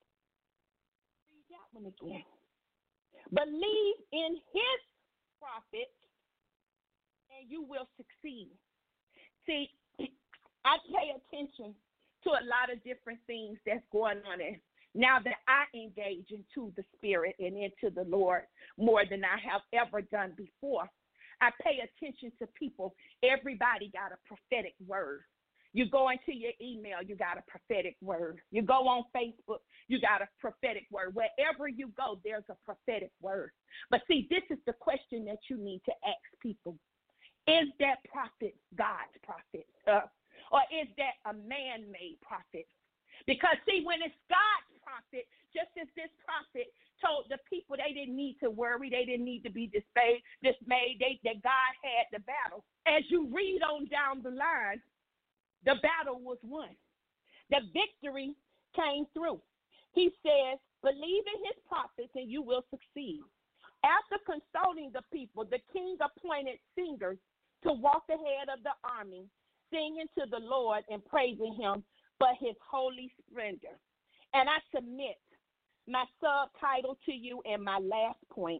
Speaker 6: Read that one again. Believe in his prophets and you will succeed. See, I pay attention to a lot of different things that's going on. And now that I engage into the Spirit and into the Lord more than I have ever done before, I pay attention to people. Everybody got a prophetic word. You go into your email, you got a prophetic word. You go on Facebook, you got a prophetic word. Wherever you go, there's a prophetic word. But see, this is the question that you need to ask people. Is that prophet God's prophet? Or is that a man-made prophet? Because, see, when it's God's prophet, just as this prophet told the people they didn't need to worry, they didn't need to be dismayed, that God had the battle. As you read on down the line, the battle was won. The victory came through. He says, believe in his prophets and you will succeed. After consulting the people, the king appointed singers to walk ahead of the army, singing to the Lord and praising him for his holy splendor. And I submit my subtitle to you and my last point.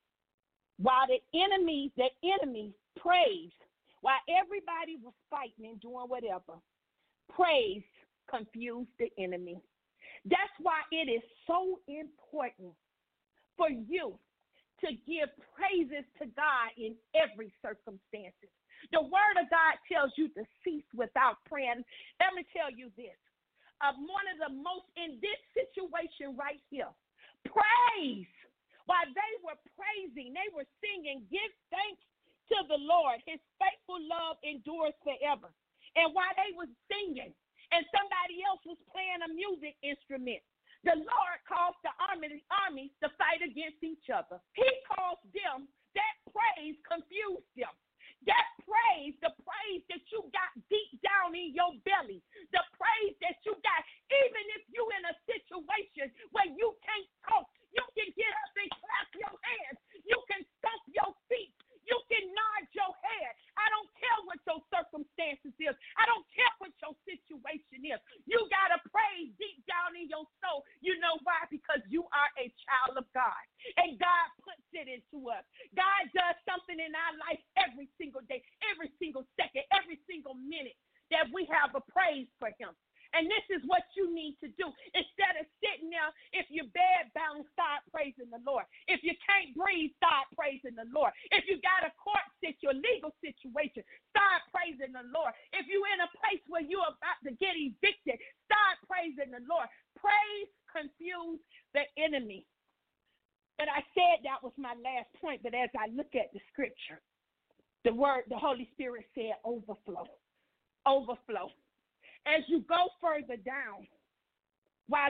Speaker 6: While the enemies praised, while everybody was fighting and doing whatever, praise confused the enemy. That's why it is so important for you to give praises to God in every circumstance. The word of God tells you to cease without praying. Let me tell you this. One of the most, in this situation right here, praise. While they were praising, they were singing, give thanks to the Lord. His faithful love endures forever. And while they were singing and somebody else was playing a music instrument, the Lord caused the armies to fight against each other. He caused them, that praise confused them. That praise, the praise that you got deep down in your belly, the praise that you got, even if you're in a situation where you can't talk, you can get up and clap your hands. You can stomp your feet. You can nod your head. I don't care what your circumstances is. I don't care what your situation is. You got to praise deep down in your soul. You know why? Because you are a child of God. And God puts it into us. God does something in our life every single day, every single second, every single minute that we have a praise for him. And this is what you need to do. Instead of sitting there, if you're bedbound, start praising the Lord. If you can't breathe, start praising the Lord. If you got a court situation, legal situation, start praising the Lord. If you're in a place where you're about to get evicted, start praising the Lord. Praise confuse the enemy. But I said that was my last point. But as I look at the scripture, the Holy Spirit said overflow. Overflow. As you go further down, while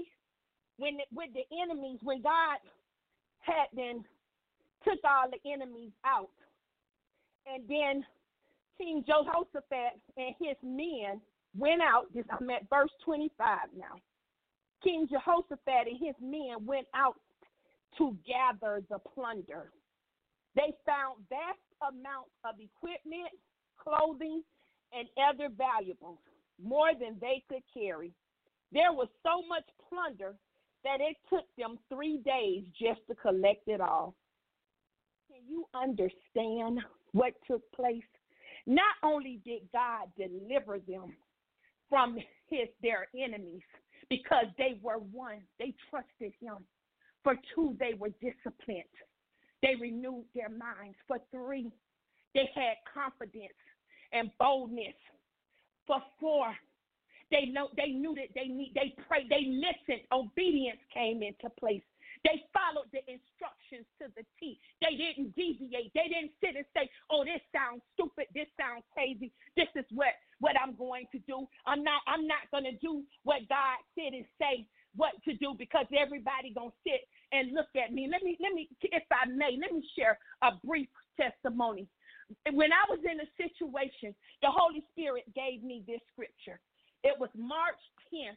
Speaker 6: with the enemies, when God had then took all the enemies out, and then King Jehoshaphat and his men went out. I'm at verse 25 now. King Jehoshaphat and his men went out to gather the plunder. They found vast amounts of equipment, clothing, and other valuables, more than they could carry. There was so much plunder that it took them 3 days just to collect it all. Can you understand what took place? Not only did God deliver them from their enemies because they were one, they trusted him. For 2, they were disciplined. They renewed their minds. For 3, they had confidence and boldness. For 4, they knew that they prayed, they listened. Obedience came into place. They followed the instructions to the T. They didn't deviate. They didn't sit and say, "Oh, this sounds stupid. This sounds crazy. This is what I'm going to do. I'm not going to do what God said and say what to do because everybody gonna sit and look at me." Let me, if I may, let me share a brief testimony. When I was in a situation, the Holy Spirit gave me this scripture. It was March 10th,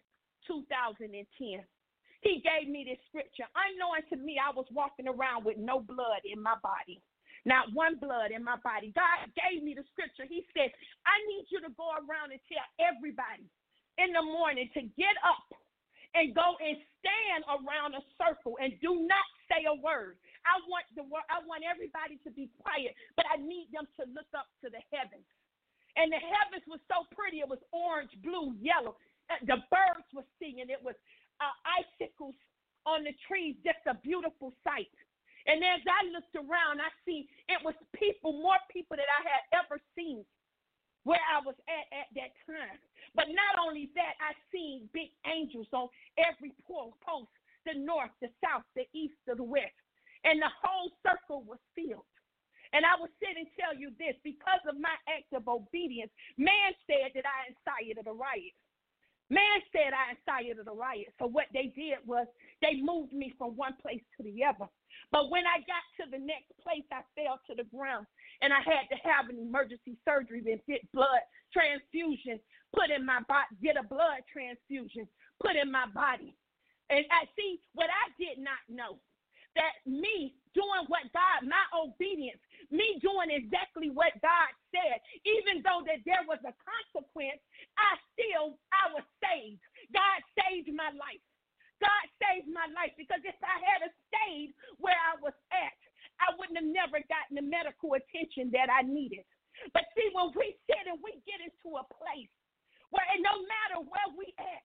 Speaker 6: 2010. He gave me this scripture. Unknowing to me, I was walking around with no blood in my body. Not one blood in my body. God gave me the scripture. He said, I need you to go around and tell everybody in the morning to get up and go and stand around a circle and do not say a word. I want everybody to be quiet, but I need them to look up to the heavens. And the heavens was so pretty. It was orange, blue, yellow. The birds were singing. It was icicles on the trees, just a beautiful sight. And as I looked around, I see it was more people than I had ever seen where I was at that time. But not only that, I seen big angels on every post, the north, the south, the east, or the west. And the whole circle was filled. And I will sit and tell you this, because of my act of obedience, man said that I incited a riot. Man said I incited a riot. So what they did was they moved me from one place to the other. But when I got to the next place, I fell to the ground. And I had to have an emergency surgery and get blood transfusion put in my body, get a blood transfusion put in my body. And I see what I did not know. that me doing what God, my obedience, me doing exactly what God said, even though that there was a consequence, I was saved. God saved my life. God saved my life, because if I had stayed where I was at, I wouldn't have never gotten the medical attention that I needed. But see, when we sit and we get into a place where, and no matter where we at,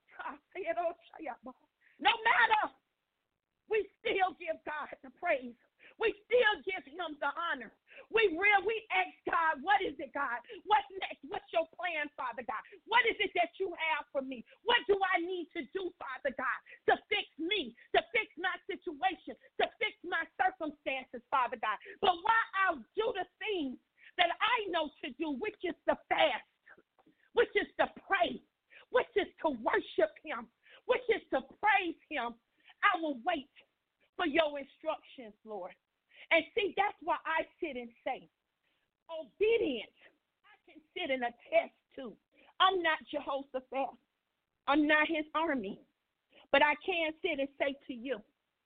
Speaker 6: no matter, we still give God the praise. We still give him the honor. We ask God, what is it, God? What's next? What's your plan, Father God? What is it that you have for me? What do I need to do, Father God, to fix me, to fix my situation, to fix my circumstances, Father God? But while I do the things that I know to do, which is to fast, which is to pray, which is to worship him, which is to praise him, I will wait for your instructions, Lord. And see, that's why I sit and say, obedience, I can sit and attest to. I'm not Jehoshaphat. I'm not his army. But I can sit and say to you,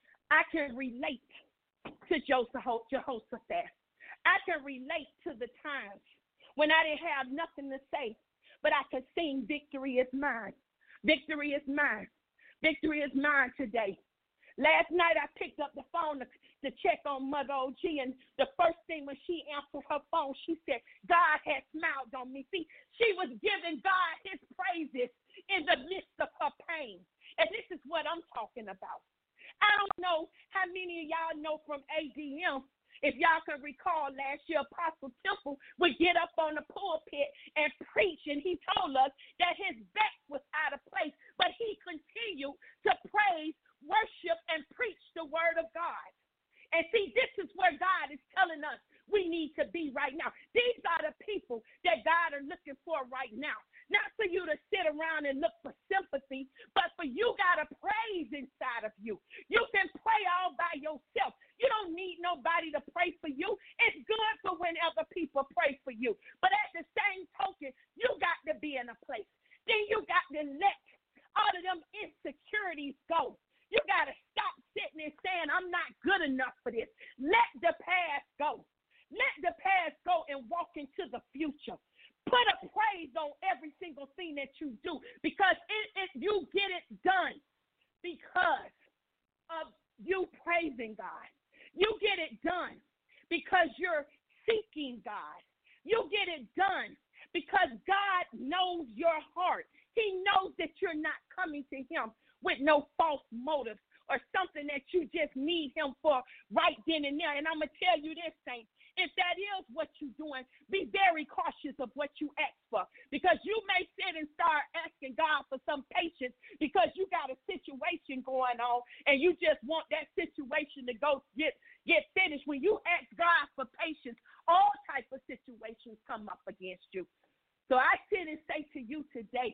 Speaker 6: I can relate to Jehoshaphat. I can relate to the times when I didn't have nothing to say, but I could sing, victory is mine. Victory is mine. Victory is mine today. Last night I picked up the phone to check on Mother OG, and the first thing when she answered her phone, she said, God has smiled on me. See, she was giving God his praises in the midst of her pain. And this is what I'm talking about. I don't know how many of y'all know from ADM. If y'all can recall, last year Apostle Temple would get up on the pulpit and preach, and he told us that his back was out of place, but he continued to praise, worship, and preach the word of God. And see, this is where God is telling us we need to be right now. These are the people that God is looking for right now. Not for you to sit around and look for sympathy, but for you got a praise inside of you. You can pray all by yourself. You don't need nobody to pray for you. It's good for whenever people pray for you. But at the same token, you got to be in a place. Then you got to let all of them insecurities go. You got to stop sitting and saying, I'm not good enough for this. Let the past go. Let the past go and walk into the future. Put a praise on every single thing that you do, because you get it done because of you praising God. You get it done because you're seeking God. You get it done because God knows your heart. He knows that you're not coming to him with no false motives or something that you just need him for right then and there. And I'm going to tell you this, saints. If that is what you're doing, be very cautious of what you ask for, because you may sit and start asking God for some patience because you got a situation going on and you just want that situation to go get finished. When you ask God for patience, all types of situations come up against you. So I sit and say to you today,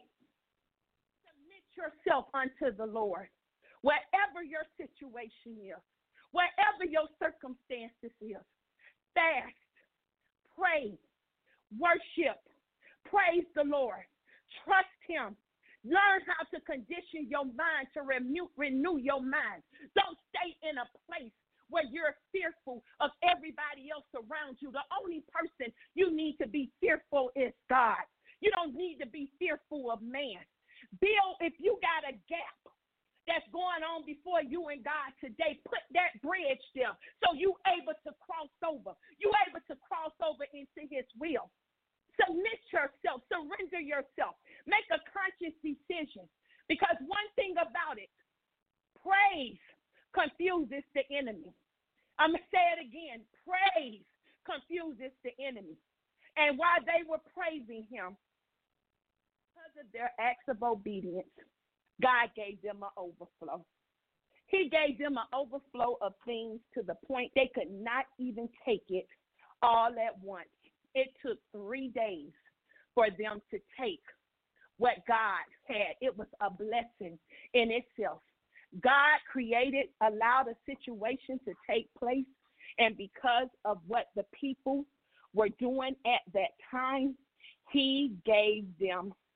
Speaker 6: submit yourself unto the Lord. Wherever your situation is, wherever your circumstances is, fast, pray, worship, praise the Lord, trust him. Learn how to condition your mind to renew your mind. Don't stay in a place where you're fearful of everybody else around you. The only person you need to be fearful is God. You don't need to be fearful of man. Bill, if you got a gap that's going on before you and God today, put that bridge there so you able to cross over. You able to cross over into his will. Submit yourself, surrender yourself, make a conscious decision, because one thing about it, praise confuses the enemy. I'm going to say it again, praise confuses the enemy. And while they were praising him, because of their acts of obedience, God gave them an overflow. He gave them an overflow of things to the point they could not even take it all at once. It took 3 days for them to take what God had. It was a blessing in itself. God allowed a situation to take place, and because of what the people were doing at that time, he gave them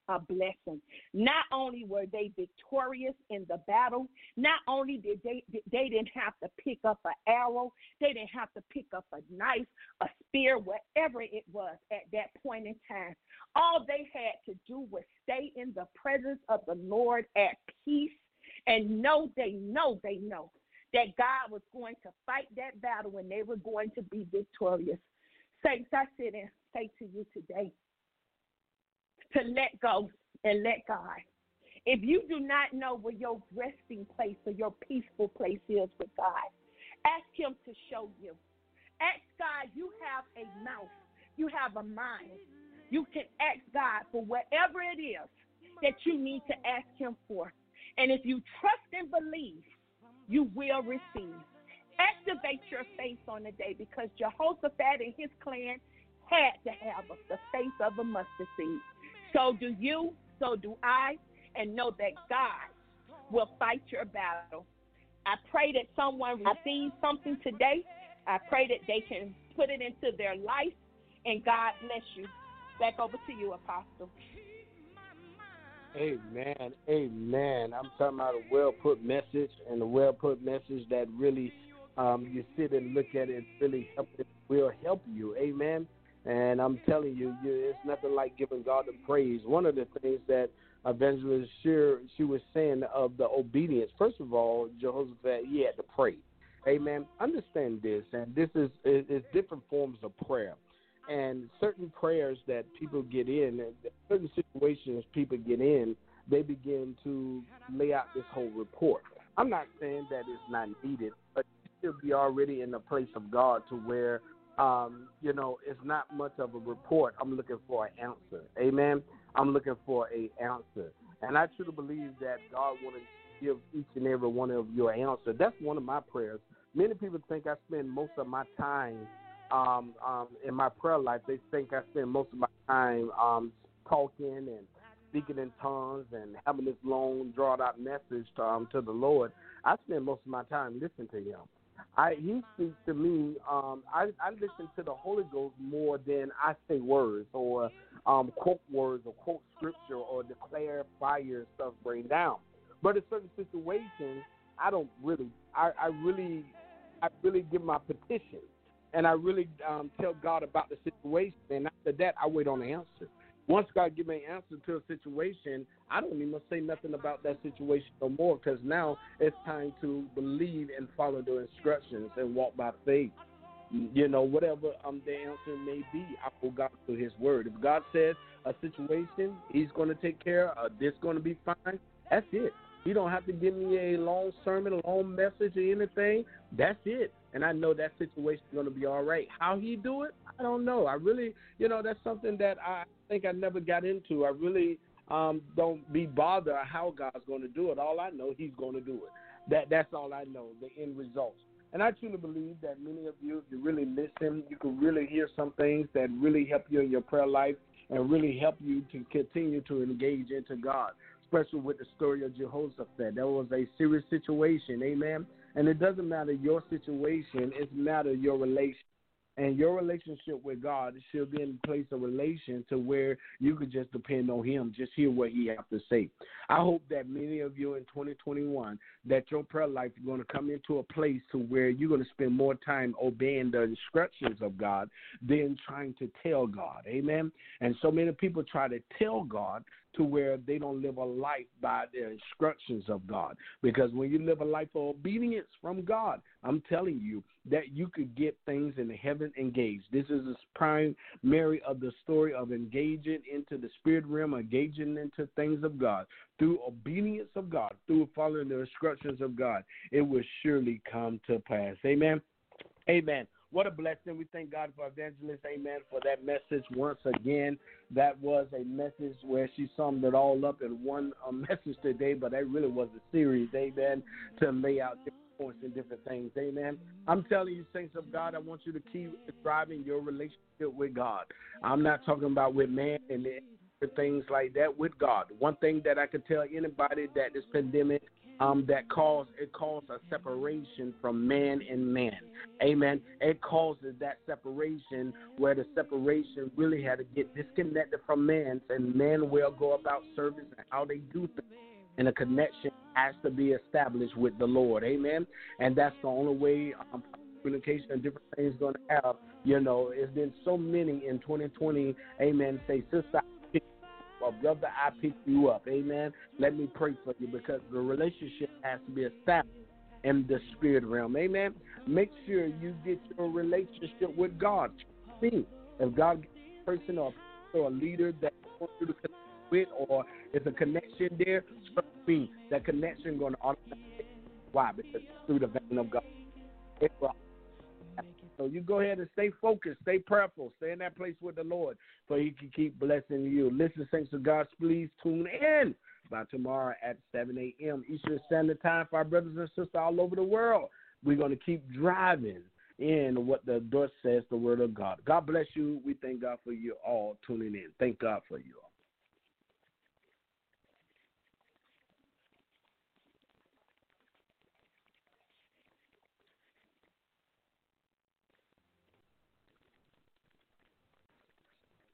Speaker 6: a blessing. Not only were they victorious in the battle, not only did they didn't have to pick up an arrow, they didn't have to pick up a knife, a spear, whatever it was at that point in time. All they had to do was stay in the presence of the Lord at peace and they know that God was going to fight that battle and they were going to be victorious. Saints, I sit and say to you today to let go and let God. If you do not know where your resting place or your peaceful place is with God, ask him to show you. Ask God, you have a mouth, you have a mind. You can ask God for whatever it is that you need to ask him for. And if you trust and believe, you will receive. Activate your faith on the day, because Jehoshaphat and his clan had to have the faith of a mustard seed. So do you, so do I, and know that God will fight your battle. I pray that someone receives something today. I pray that they can put it into their life, and God bless you. Back over to you, Apostle.
Speaker 2: Amen. Amen. I'm talking about a well-put message, and a well-put message that really you sit and look at it, really will help you. Amen. And I'm telling you, it's nothing like giving God the praise. One of the things that Evangelist she was saying of the obedience, first of all, Jehoshaphat, he had to pray. Amen. Understand this, and this is different forms of prayer. And certain prayers that people get in, and certain situations people get in, they begin to lay out this whole report. I'm not saying that it's not needed, but you should be already in the place of God to where, it's not much of a report. I'm looking for an answer. Amen. I'm looking for an answer. And I truly believe that God wanted to give each and every one of you an answer. That's one of my prayers. Many people think I spend most of my time in my prayer life. They think I spend most of my time talking and speaking in tongues and having this long, drawn-out message to the Lord. I spend most of my time listening to him. He speaks to me. I listen to the Holy Ghost more than I say words or quote words or quote scripture or declare fire and stuff bring down. But in certain situations, I don't really. I really give my petition. And I really tell God about the situation, and after that, I wait on the answer. Once God gives me an answer to a situation, I don't even say nothing about that situation no more, because now it's time to believe and follow the instructions and walk by faith. Whatever the answer may be, I will go to his word. If God says a situation, he's going to take care of, this going to be fine, that's it. You don't have to give me a long sermon, a long message or anything. That's it. And I know that situation is going to be all right. How he do it, I don't know. I really, that's something that I think I never got into. I really don't be bothered how God's going to do it. All I know, he's going to do it. That's all I know, the end results. And I truly believe that many of you, if you really listen, you can really hear some things that really help you in your prayer life and really help you to continue to engage into God. Especially with the story of Jehoshaphat. That was a serious situation, amen? And it doesn't matter your situation, it matters your relation. And your relationship with God should be in place of relation to where you could just depend on him, just hear what he has to say. I hope that many of you in 2021, that your prayer life is going to come into a place to where you're going to spend more time obeying the instructions of God than trying to tell God. Amen? And so many people try to tell God to where they don't live a life by the instructions of God. Because when you live a life of obedience from God, I'm telling you that you could get things in heaven engaged. This is the primary of the story of engaging into the spirit realm, engaging into things of God. Through obedience of God, through following the instructions of God, it will surely come to pass. Amen? Amen. What a blessing. We thank God for Evangelist, amen, for that message once again. That was a message where she summed it all up in one message today, but that really was a series, amen, to lay out different points and different things, amen. I'm telling you, saints of God, I want you to keep driving your relationship with God. I'm not talking about with man and things like that with God. One thing that I could tell anybody that this pandemic that caused a separation from man and man. Amen. It causes that separation where the separation really had to get disconnected from man, and man will go about service and how they do things. And a connection has to be established with the Lord. Amen. And that's the only way communication and different things going to have. You know, it's been so many in 2020. Amen. Say, sister, or brother, I pick you up. Amen. Let me pray for you, because the relationship has to be established in the spirit realm. Amen. Make sure you get your relationship with God. See, if God gets a person or a leader that you want you to connect with, or if a connection there, trust me, that connection going to automatically. Why? Because it's through the vein of God. So you go ahead and stay focused, stay prayerful, stay in that place with the Lord, so He can keep blessing you. Listen, saints of God, please tune in by tomorrow at 7 a.m. Eastern Standard Time for our brothers and sisters all over the world. We're going to keep driving in what the Lord says, the Word of God. God bless you. We thank God for you all tuning in. Thank God for you all.